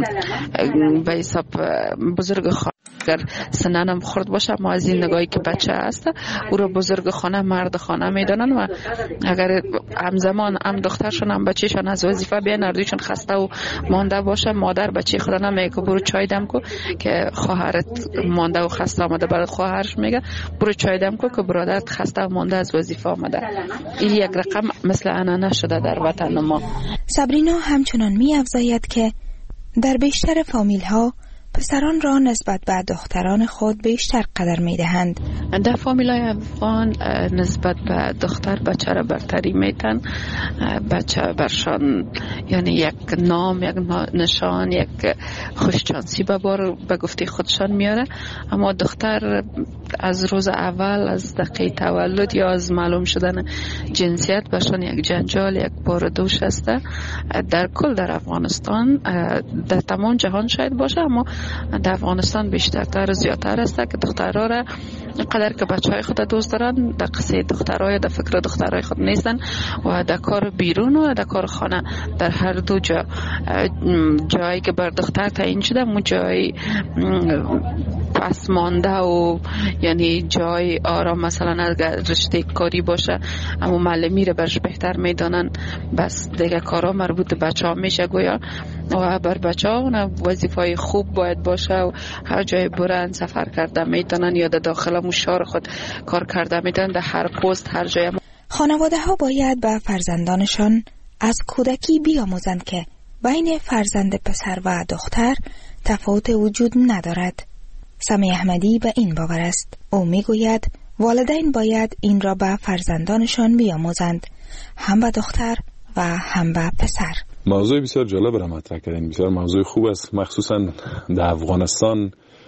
به حساب بزرگ خانه اگر سننم خورد باشه، اما از این نگاهی که بچه هست او را بزرگ خانه مرد خانه میدانن و اگر همزمان هم دخترشون هم بچهشون از وظیفه بیان اردویشون خسته و مانده باشه، مادر بچه خدا نمیگه که برو چای دم کو که خواهرت مانده و خسته آمده، بعد خواهرش میگه برو چای دم کو که برادرت خسته و مانده از وظیفه آمده. این یک رقم مثل انانه شده در وطن ما. صبرینا همچنان می‌افزاید که در بیشتر فامیل‌ها پسران را نسبت به دختران خود بیشتر قدر می‌دهند. در فامیل‌های افغان نسبت به دختر بچه را برتری میتن. بچه برشان یعنی یک نام، یک نشان، یک خوششانسی به گفته خودشان میاره. اما دختر از روز اول، از دقیقه تولد یا از معلوم شدن جنسیت برشان یک جنجال، یک باردوش است. در کل در افغانستان، در تمام جهان شاید باشه، اما در افغانستان بیشترتر و زیادتر است که دخترها را قدر که بچهای خود دوست دارن، در قصه دخترها در فکر دخترهای خود نیستن و در کار بیرون و در کار خانه، در هر دو جایی که بر دختر تعیین شده، اون جای پس مانده و یعنی جای آرام، مثلا اگر رشته کاری باشه اما معلمی رو برش بهتر میدانن، بس دیگه کارا مربوط به بچه ها میشه گویا. و بر بچه ها وظیفه خوب باید باشه و هر جای برن سفر کرده میتونن یا در داخل شهر خود کار کرده میتونن، در هر پست هر جای. خانواده ها باید به فرزندانشان از کودکی بیاموزند که بین فرزند پسر و دختر تفاوت وجود ندارد. سمی احمدی به این باور است. او میگوید والدین باید این را به فرزندانشان بیاموزند، هم به دختر و هم به پسر. موضوع بسیار جالب را مطرح کردین، بسیار موضوع خوب است. مخصوصا در افغانستان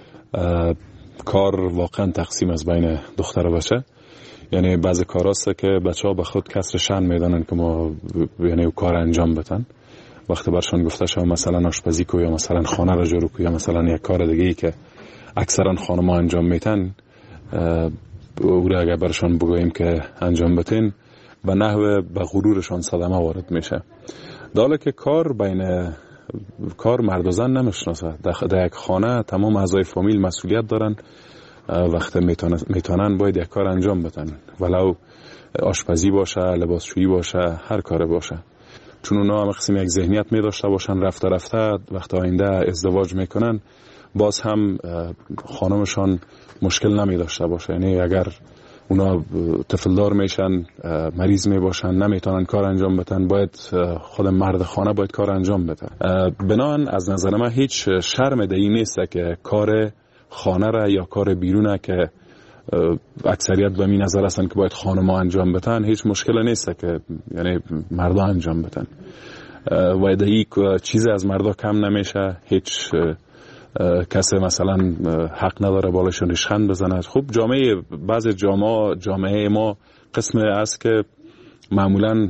کار واقعا تقسیم از بین دختر و بچه. یعنی بعضی کار است که بچه ها به خود کسر شأن میدانن که ما یعنی کار انجام بدن. وقتی برشان گفته شد مثلا آشپزی کو یا مثلا خانه را جارو کو یا مثلا یک کار دیگه ای که اکثرا خانم‌ها انجام میتن، او را اگر برشان بگوییم که انجام بتین، به نحو به غرورشان صدمه وارد میشه. داله که کار مرد و زن نمیشناسه. در یک خانه تمام اعضای فامیل مسئولیت دارن، وقتی میتونن باید یک کار انجام بدن، ولو آشپزی باشه، لباسشویی باشه، هر کار باشه. چون اونا هم قسم یک ذهنیت می داشته باشن، رفته وقتی آینده ازدواج میکنن باز هم خانمشان مشکل نمی داشته باشه. یعنی اگر اونا طفلدار میشن، مریض می باشن، نمیتونن کار انجام بدن، باید خود مرد خانه باید کار انجام بده. بنابراین از نظر من هیچ شرم دیگه نیست که کار خانه را یا کار بیرونه که اکثریت به می نظر هستن که باید خانم‌ها انجام بدن، هیچ مشکل نیست که یعنی مردا انجام بدن. و دیگه چیز از مردا کم نمیشه. هیچ کسی مثلا حق نداره بالاشون ریشخند بزنه. خب بعضی جامعه ما قسم است که معمولا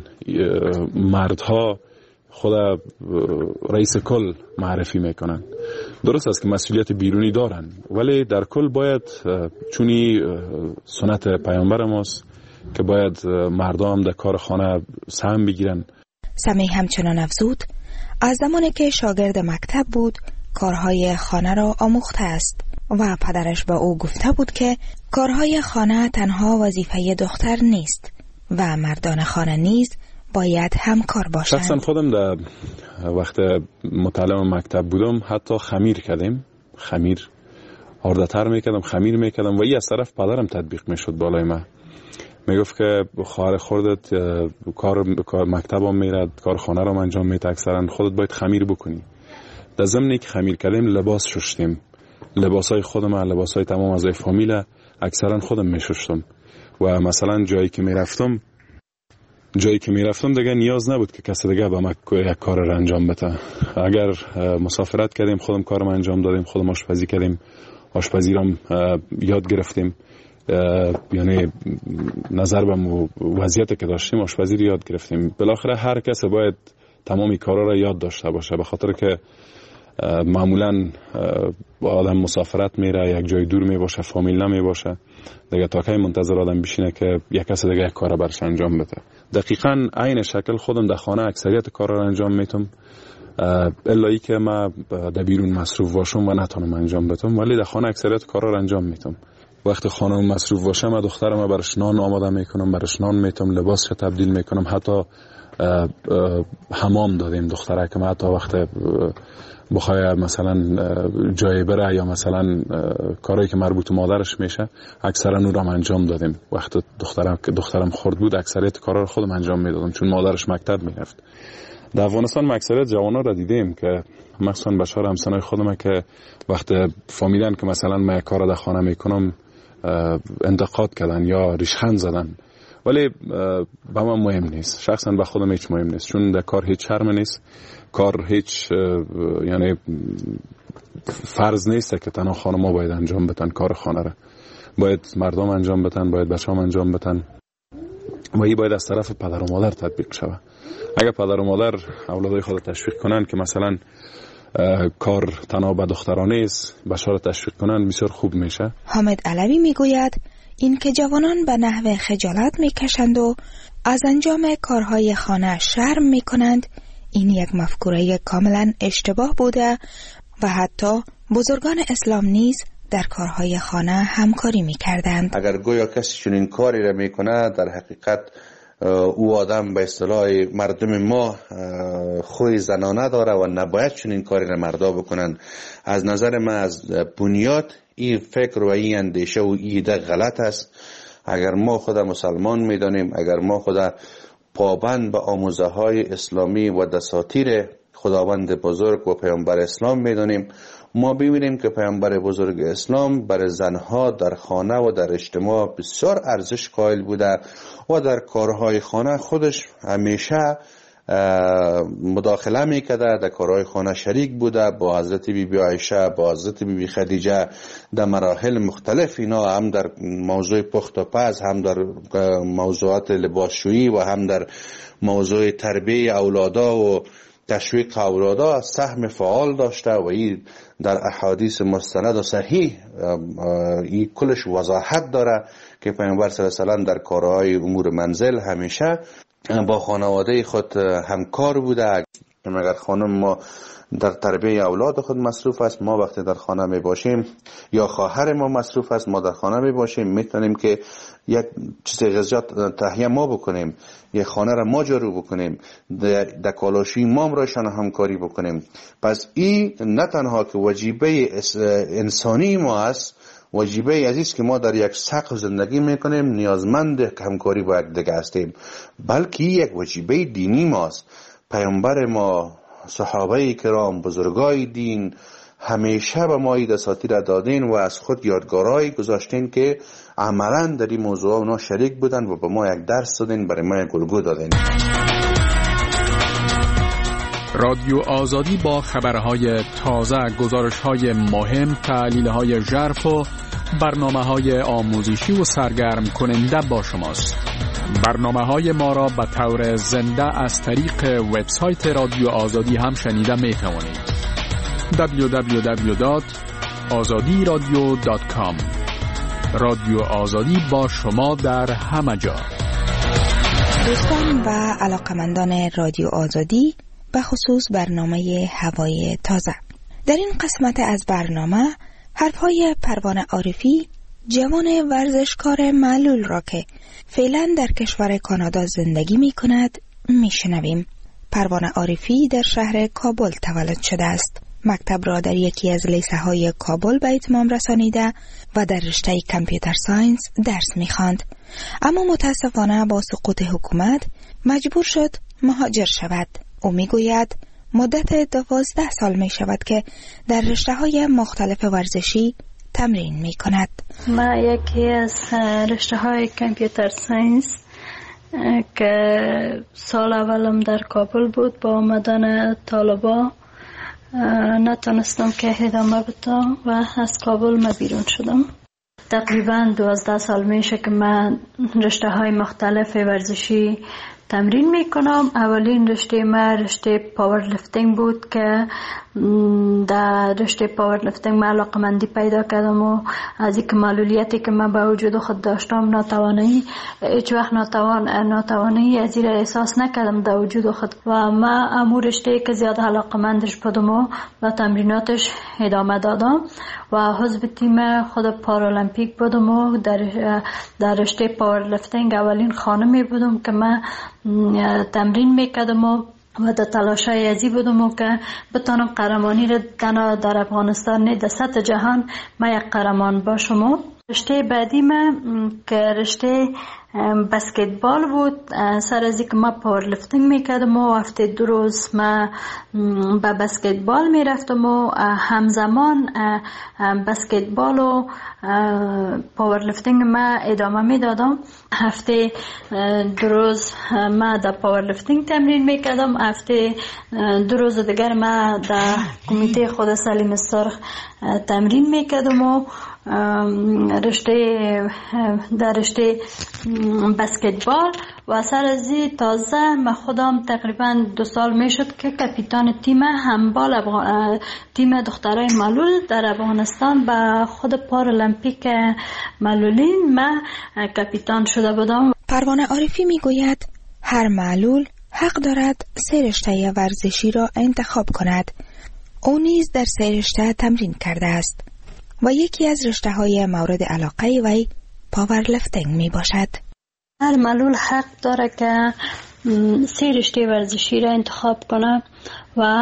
مردها خود رئیس کل معرفی میکنن. درست است که مسئولیت بیرونی دارن، ولی در کل باید چونی سنت پیامبر ماست که باید مردم در کار خانه سهم بگیرن. سمی همچنان افزود از زمانی که شاگرد مکتب بود کارهای خانه را آموخته است و پدرش به او گفته بود که کارهای خانه تنها وظیفه دختر نیست و مردان خانه نیز باید همکار باشند. شخصا خودم در وقت متعلم مکتب بودم حتی خمیر کردیم، خمیر آرده‌تر میکردم، خمیر میکردم و این از طرف پدرم تطبیق میشد بالای من. میگفت که خواهر خودت کار مکتبم میرد، کار خانه رو انجام میده، اکثرا خودت باید خمیر بکنی. در ضمن که خمیر کردیم لباس شستیم، لباسای خودم، لباسای تمام از فامیل اکثرا خودم میشستم و مثلا جایی که میرفتم جایی که میرفتم دیگه نیاز نبود که کسی دیگه به من یک کار را انجام بده. اگر مسافرت کردیم خودم کارم انجام دادیم، خودم آشپزی کردیم، آشپزی را یاد گرفتیم، یعنی نظر به وضعیتی که داشتیم آشپزی رو یاد گرفتیم. بالاخره هر کس باید تمامی کارا را یاد داشته باشه، به خاطر که معمولا آدم مسافرت میره، یک جای دور می باشه، فامیل نمی باشه دیگه، تا کی منتظر آدم بشینه که یک کس دیگه یک کار برش انجام بده. دقیقاً عین شکل خودم در خانه اکثریت کارا را انجام میتم، الا ای که ما در بیرون مصروف باشم و نتونم انجام بدم، ولی در خانه اکثریت کارا را انجام میتم. وقتی خانم مصروف باشه من دخترم برش نان آماده میکنم، برش نان میتم، لباسش تبدیل میکنم، حتی حمام دادیم دختره که حتی وقت بخواه مثلا جای بره یا مثلا کارهایی که مربوط به مادرش میشه اکثرا اون رو انجام دادیم. وقت دخترم خرد بود اکثریت کارا رو خودم انجام میدادم چون مادرش مکتب میرفت. در افغانستان اکثریت جوانا را دیدیم که مخصوصا بچه‌ها همسنای خودم که وقت فهمیدن که مثلا من کار در خانه میکنم انتقاد کردن یا ریشخند زدن، ولی به من مهم نیست، شخصا به خودم هیچ مهم نیست، چون در کار هیچ شرم نیست، کار هیچ یعنی فرض نیست که تنها خانم‌ها باید انجام بدن کار خانه را، باید مردم انجام بدن، باید بچه‌ها انجام بدن و این باید از طرف پدر و مادر تطبیق شود. اگر پدر و مادر اولادای خود تشویق کنن که مثلا کار تنها به دخترانه است، بچه‌ها را تشویق کنن، بسیار خوب میشه. حامد علوی میگوید این که جوانان به نحو خجالت میکشند و از انجام کارهای خانه شرم میکنند، این یک مفکوره کاملا اشتباه بوده و حتی بزرگان اسلام نیز در کارهای خانه همکاری میکردند. اگر گویا کسی چنین کاری را میکنه، در حقیقت او آدم به اصطلاح مردم ما خوی زنانه داره و نباید چنین کاری را مردا بکنن. از نظر من از بنیاد این فکر و این اندیشه و ایده غلط است. اگر ما خدا مسلمان میدانیم، اگر ما خدا پابند به آموزه های اسلامی و دساتیر خداوند بزرگ و پیامبر اسلام میدانیم، ما ببینیم که پیامبر بزرگ اسلام برای زنها در خانه و در اجتماع بسیار ارزش قائل بوده و در کارهای خانه خودش همیشه مداخله میکرده، در کارهای خانه شریک بوده، با حضرت بی عایشه، با حضرت بی خدیجه در مراحل مختلف، اینا هم در موضوع پخت و پز، هم در موضوعات لباسشویی و هم در موضوع تربیه اولادا و تشویق اولادا سهم فعال داشته و این در احادیث مستند و صحیح این کلش وضاحت داره که پیامبر صلی الله علیه و آله در کارهای امور منزل همیشه با خانواده خود همکار بوده. اگر خانم ما در تربیه اولاد خود مصروف است، ما وقتی در خانه می باشیم یا خواهر ما مصروف است، ما در خانه می باشیم، میتونیم که یک چیز غذات تهیه ما بکنیم، یک خانه را ما جارو بکنیم، در کالاشوی ما رایشان همکاری بکنیم. پس این نه تنها که وجیبه انسانی ما است، وجیبه عزیز که ما در یک سقف زندگی میکنیم، نیازمند همکاری با یک دیگه هستیم، بلکه یک وجیبه دینی ماست. پیامبر ما، صحابه کرام، بزرگای دین همیشه به ما دساتیر دادین و از خود یادگارایی گذاشتین که عملا در این موضوع اونا شریک بودن و به ما یک درس دادین، برای ما یک الگو دادین. رادیو آزادی با خبرهای تازه، گزارشهای مهم، تحلیلهای ژرف و برنامه‌های آموزشی و سرگرم کننده با شماست. برنامه‌های ما را به طور زنده از طریق وبسایت رادیو آزادی هم شنیده می توانید. www.azadiradio.com. رادیو آزادی با شما در همه جا. دوستان و علاقمندان رادیو آزادی، به خصوص برنامه هوای تازه، در این قسمت از برنامه حرفهای پروانه عارفی، جوان ورزشکار معلول را که فعلا در کشور کانادا زندگی می کند می شنویم. پروانه عارفی در شهر کابل تولد شده است. مکتب را در یکی از لیسه های کابل به اتمام رسانیده و در رشته کامپیوتر ساینس درس می خواند. اما متاسفانه با سقوط حکومت مجبور شد مهاجر شود. او می گوید مدت 12 سال می شود که در رشته های مختلف ورزشی تمرین می کند. ما یکی از رشته های کامپیوتر ساینس که سال اولم در کابل بود. با آمدن طالبا نتونستم که ادامه بدم و از کابل ما بیرون شدم. تقریبا 12 سال میشه که من رشته های مختلف ورزشی تمرین میکنم. اولین رشته ما رشته پاور لیفتینگ بود که در رشته پاور لیفتینگ من علاقمندی پیدا کردم و از اینکه معلولیتی که من به وجود خود داشتم ناتوانی هیچ وقت ناتوانی از این احساس نکردم در وجود خود و من امو رشته که زیاد علاقمندش بودم و تمریناتش ادامه دادم و حزب تیم خود پارالمپیک بودم و در رشته پاور لیفتینگ اولین خانمی بودم که من تمرین میکردم و در تلاشای ازی بودم که بتانم قهرمانی را تنها در افغانستان نه در سطح جهان من یک قهرمان باشم. رشته بعدی من که رشته بسکتبال بود. سر از اینکه ما پاور لیفتینگ میکردم و هفته 2 روز ما به بسکتبال میرفتم و همزمان بسکتبال و پاور لیفتینگ ما ادامه میدادم. هفته 2 روز ما در پاور لیفتینگ تمرین میکردم، هفته 2 روز دیگر ما در کمیته خود سلیم سرخ تمرین میکردم و در رشته بسکتبال و سر از تازه من خودم تقریبا 2 سال میشد که کاپیتان تیم هندبال تیم دخترای معلول در افغانستان به خود پارالمپیک معلولین من کاپیتان شده بودم. پروانه عارفی میگوید هر معلول حق دارد 3 رشته ورزشی را انتخاب کند. او نیز در 3 رشته تمرین کرده است و یکی از رشته‌های مورد علاقه وی پاور لیفتینگ می باشد. هر معلول حق داره که 3 رشته ورزشی را انتخاب کنه و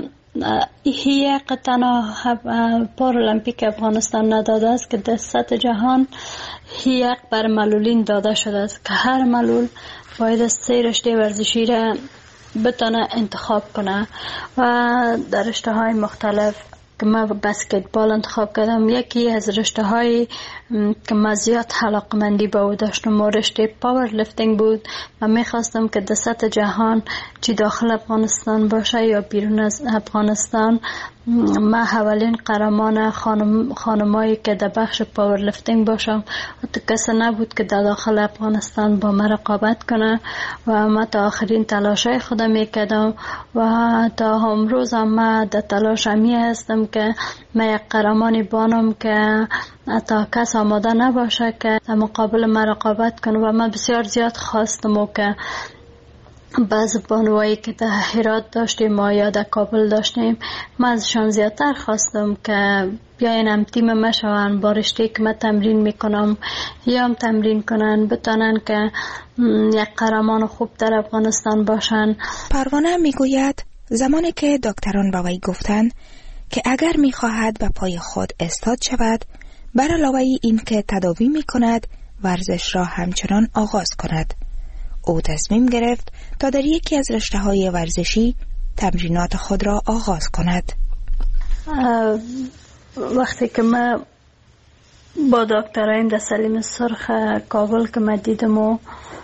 این تنها پارالمپیک افغانستان نداده است که در سطح جهان این بر معلولین داده شده است که هر معلول باید 3 رشته ورزشی را بتونه انتخاب کنه و در رشته های مختلف که من بسکتبال انتخاب کردم. یکی از رشته های که من زیاد علاقمندی به او داشتم و رشته پاور لیفتینگ بود. من میخواستم که در سطح جهان چی داخل افغانستان باشه یا بیرون از افغانستان من اولین قهرمان خانمایی که در بخش پاور لیفتینگ باشم و کسی نبود که در داخل افغانستان با من رقابت کنه و من تا آخرین تلاشای خودم میکردم و تا امروز هم من در تلاش همی هستم که من یک قهرمانی بانم که تا کس آماده نباشه که در مقابل من رقابت کنه و من بسیار زیاد خواستم و که بعض بانوایی که در هرات داشتیم ما یا در کابل داشتیم من ازشان زیادتر خواستم که بیاین هم تیم ما شوند با رشته که من تمرین میکنم یا هم تمرین کنن بتانن که یک قهرمان خوب در افغانستان باشن. پروانه میگوید زمانی که دکتران با وی گفتند که اگر میخواهد به پای خود استاد شود بر علاوه این که تداوی میکند ورزش را همچنان آغاز کند. او تصمیم گرفت تا در یکی از رشته‌های ورزشی تمرینات خود را آغاز کند. وقتی که من با دکترین در سلیم سرخ کابل که من دیدم و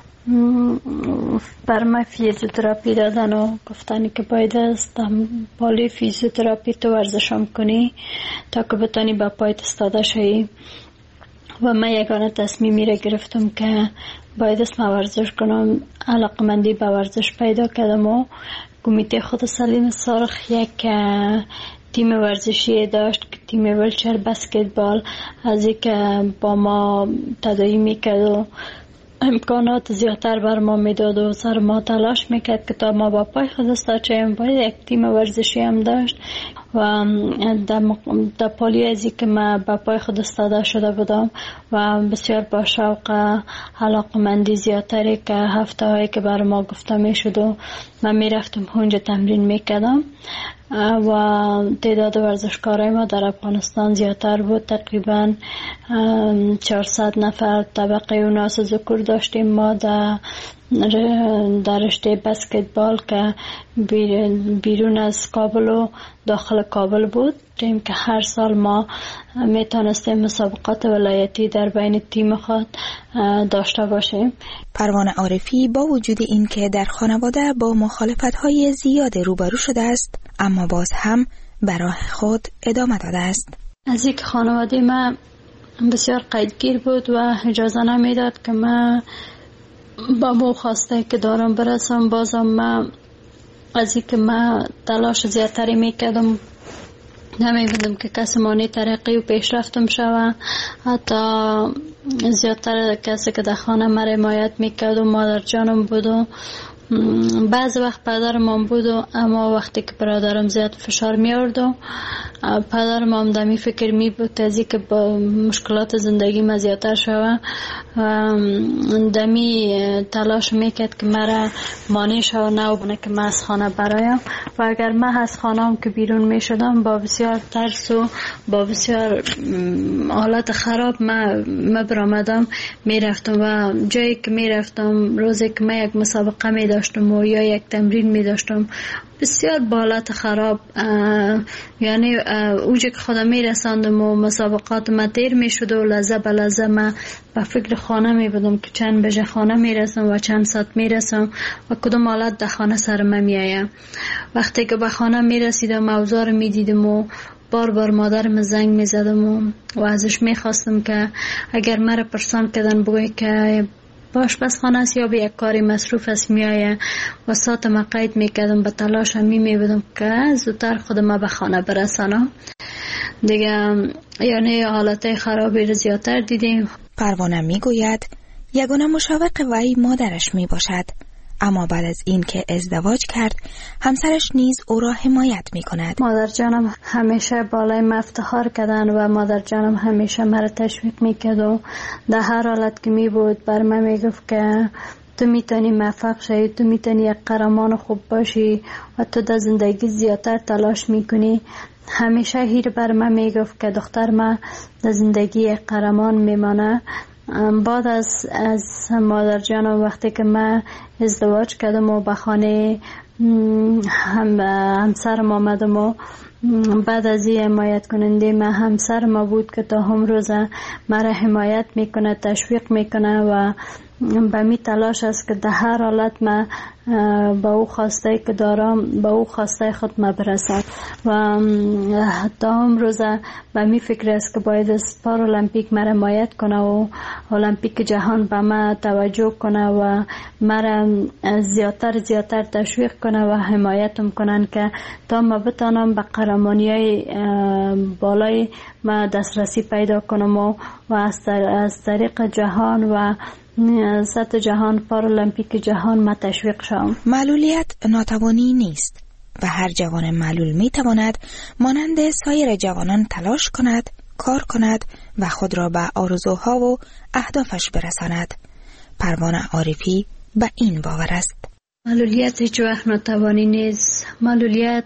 بر من فیزیوتراپی دادن و گفتن که باید است بالی فیزیوتراپی تو ورزشم کنی تا که بتانی با پایت استاده شوی و من یگانه تصمیمی را گرفتم که باید است من ورزش کنم. علاقمندی به ورزش پیدا کردم و کمیته خود سلیم سرخ یک تیم ورزشی داشت که تیم ویلچر بسکتبال از اینکه با ما تداوی میکرد و امکانات زیادتر بر ما میداد و سر ما تلاش میکرد که تا ما با پای خود استاد شویم. باید یک تیم ورزشی هم داشت و در پالی ازی که من با پای خود استاده شده بودم و بسیار با شوق علاقمندی زیادتری که هفته هایی که بر ما گفته میشد و من میرفتم اونجا تمرین میکردم و تعداد ورزشکارای ما در افغانستان زیادتر بود. تقریبا 400 نفر طبقه اوناس ذکور داشتیم ما در رشته بسکتبال که بیرون از کابل و داخل کابل بود تیم که هر سال ما میتونستیم مسابقات ولایتی در بین تیم خود داشته باشیم. پروانه عارفی با وجود این که در خانواده با مخالفت‌های زیاد روبرو شده است، اما باز هم به راه خود ادامه داده است. از یک خانواده ما بسیار قیدگیر بود و اجازه نمیداد که من با مو خواسته که دارم برسم. بازم من از این که من تلاش زیادتری میکردم، نمی‌بودم که کسی مانی ترقی و پیشرفتم شود. حتی زیادتر کسی که در خانه من حمایت میکرد و مادر جانم بود و بعض وقت پدرم هم بود و اما وقتی که برادرم زیاد فشار میارد و پدرم هم دمی فکر می بود از این که با مشکلات زندگی ما زیادتر شود دمی تلاش میکرد که مرا مانع شود نه که من از خانه برایم. و اگر من از خانه هم که بیرون میشدم با بسیار ترس و با بسیار حالت خراب من برآمدم میرفتم و جایی که میرفتم روزی که من یک مسابقه می داشتم و یا یک تمرین می داشتم بسیار با حالت خراب، یعنی اوجه که خودم می رساندم و مسابقات ما تیر می شد و لحظه به لحظه من به فکر خانه می بودم که چند بجه خانه می رسم و چند ساعت می رسم و کدام حالت در خانه سر من می آیم. وقتی که به خانه می رسیدم اوضاع می دیدم و بار بار مادرم زنگ می زدم و ازش می خواستم که اگر مرا پرسان کردن بگوی که باش بس خانه است یا به یک کاری مصروف است میایه و ساعت ما قید میکردم به تلاش می بودم که زودتر خودم به خانه برسانم دیگه. یعنی حالت خرابی رو زیادتر دیدیم. پروانه میگوید یگانه مشوق وی مادرش می باشد، اما بعد از این که ازدواج کرد همسرش نیز او را حمایت می کند. مادر جانم همیشه بالای من افتخار کردن و مادر جانم همیشه مرا تشویق می کرد و در هر حالت که می بود بر من می گفت که تو میتونی موفق شی، تو میتونی یک قهرمان خوب باشی و تو در زندگی زیادتر تلاش میکنی. همیشه هیر بر من می گفت که دختر من در زندگی یک قهرمان میمانه. بعد از مادر جانم وقتی که من ازدواج کردم و به خانه همسرم آمدم و بعد از این حمایت کننده من همسر ما بود که تا هم روزه مرا حمایت میکنه، تشویق میکنه و به می تلاش است که در هر حالت من با او خواسته که دارم با او خواسته خود ما برسد و تا هم روزه به می فکر است که باید از پارالمپیک مرا حمایت کنه و المپیک جهان به ما توجه کنه و مرا زیادتر تشویق کنه و حمایتم کنن که تا ما بتانم به قهرمانی‌های بالای ما دسترسی پیدا کنم و از طریق جهان و سطح جهان پارالمپیک جهان ما تشویق شوم. معلولیت ناتوانی نیست و هر جوان معلول می تواند مانند سایر جوانان تلاش کند، کار کند و خود را به آرزوها و اهدافش برساند. پروانه عارفی به این باور است. معلولیت هیچ وقت ناتوانی نیست. معلولیت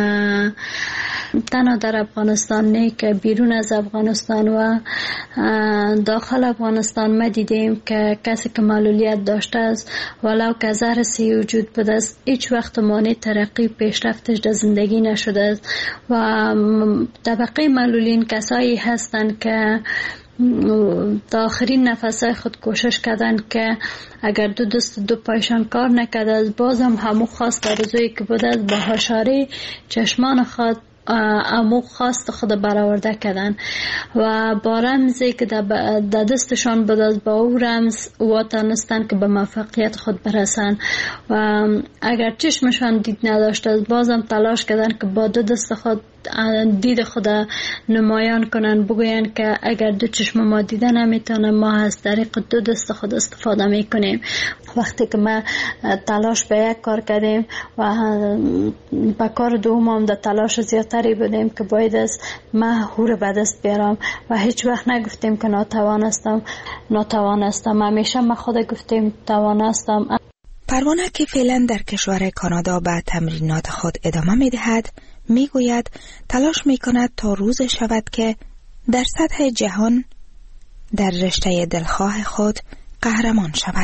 تنها در افغانستان نه که بیرون از افغانستان و داخل افغانستان ما دیدیم که کسی که معلولیت داشته است ولو که زهر سی وجود بوده است هیچ وقت مانع ترقی پیشرفتش در زندگی نشده است و طبقه معلولین کسایی هستند که تا آخرین نفسای خود کوشش کردن که اگر دو دست دو پایشان کار نکرده از بازم همو خواست آرزویی که بوده است با هشاری چشمان خود امو خواست خود برآورده کردن و با رمزی که در دستشان بود از با او رمز واتانستن که به موفقیت خود برسن و اگر چشمشان دید نداشت از بازم تلاش کردن که با دو دست خود دید خود نمایان کنن، بگوین که اگر دو چشم ما دیده نمیتونه ما از طریق دو دست خود استفاده میکنیم. وقتی که ما تلاش به یک کار کردیم و به کار دوم هم در تلاش زیادتری بودیم که باید از ما هور به دست بیارم و هیچ وقت نگفتیم که ناتوانستم. همیشه ما خود گفتیم توانستم. پروانه که فعلا در کشور کانادا به تمرینات خود ادامه میدهد میگوید تلاش میکند تا روز شود که در سطح جهان در رشته دلخواه خود قهرمان شود.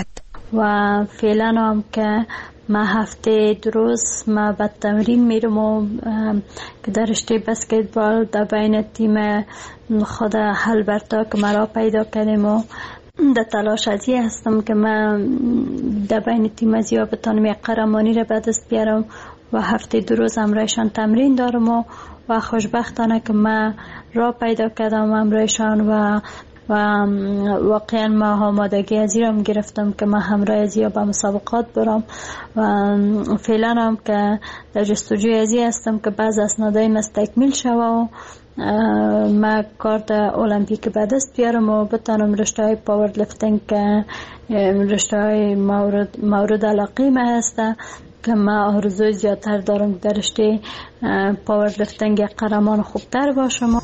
و فعلا هم که ما هفته روز ما به تمرین میرم و که در رشته بسکتبال در بین تیم خود هلبرتا که مرا پیدا کردیم و در تلاش ازی هستم که من در بین تیم ازی بتانم یک قهرمانی را به دست بیارم و هفته 2 روز همراهشان تمرین دارم و خوشبختانه که من را پیدا کردم همراهشان و واقعا ما آمادگی ازی را گرفتم که من همراه ازی به مسابقات برم و فعلا هم که در جستجوی ازی هستم که بعض اسنادایم از تکمیل شوه و ما کارت المپیک به دست بیارم و بتانم رشته های پاور لفتینگ که رشته های مورد علاقه ما هسته که ما آرزوی زیادتر دارم در رشته پاور لفتینگ یک قهرمان خوبتر باشم.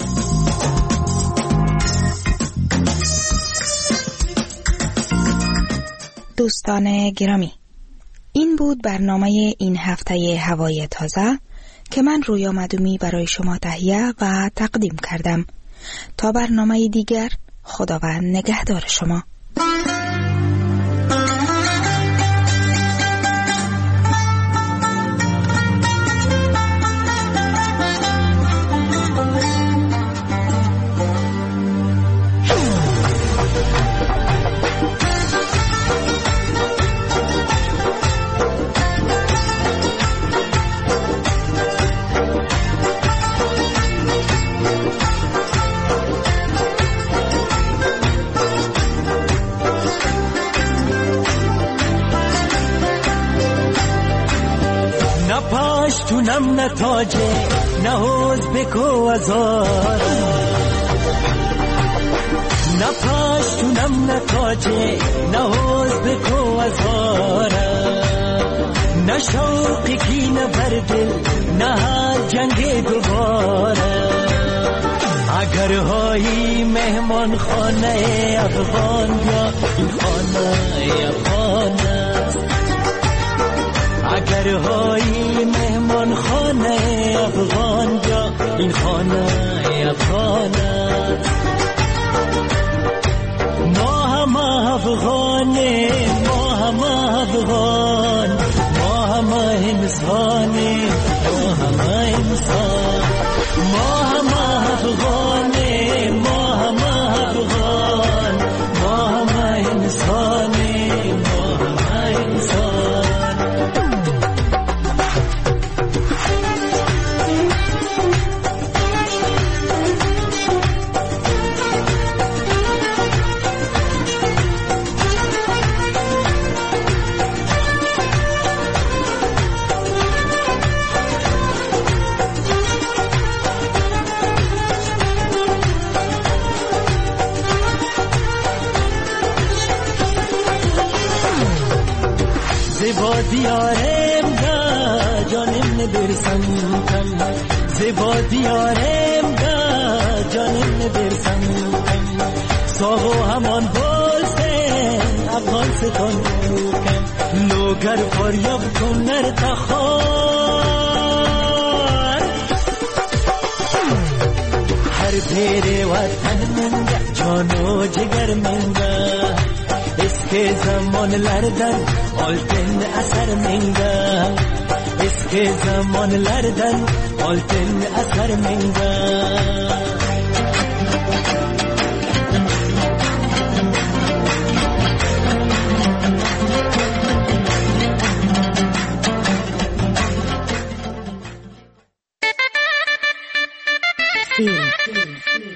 دوستان گرامی، این بود برنامه این هفته هوای تازه که من رویا مدومی برای شما تهیه و تقدیم کردم. تا برنامه دیگر، خداوند نگهدار شما. نم نتاجه نهوز بکو ازار نپاشتونم نتاجه نهوز بکو ازار نشوقی کی نبردل نه جنگ دوباره اگر هایی مهمان خانه افغان یا این خانه افغان است اگر هایی مهمان خانه افغان یا این خانه افغان است ما هم افغانه ما هم افغان ما هم انسانه ما هم انسان ما هم افغانه ما هم افغان ما هم انسانه ما هم انسان زیبا دیارم دا جانم نبرسم کم زیبا دیارم دا جانم نبرسم کم ساغو همان بولسن افغان ستان کم لوگر فریاب کن نرتخار هر پیر وطن من جان و جگر من اسکه زمان لردن آلتن اثر منگا اسکه زمان لردن آلتن اثر منگا فیلم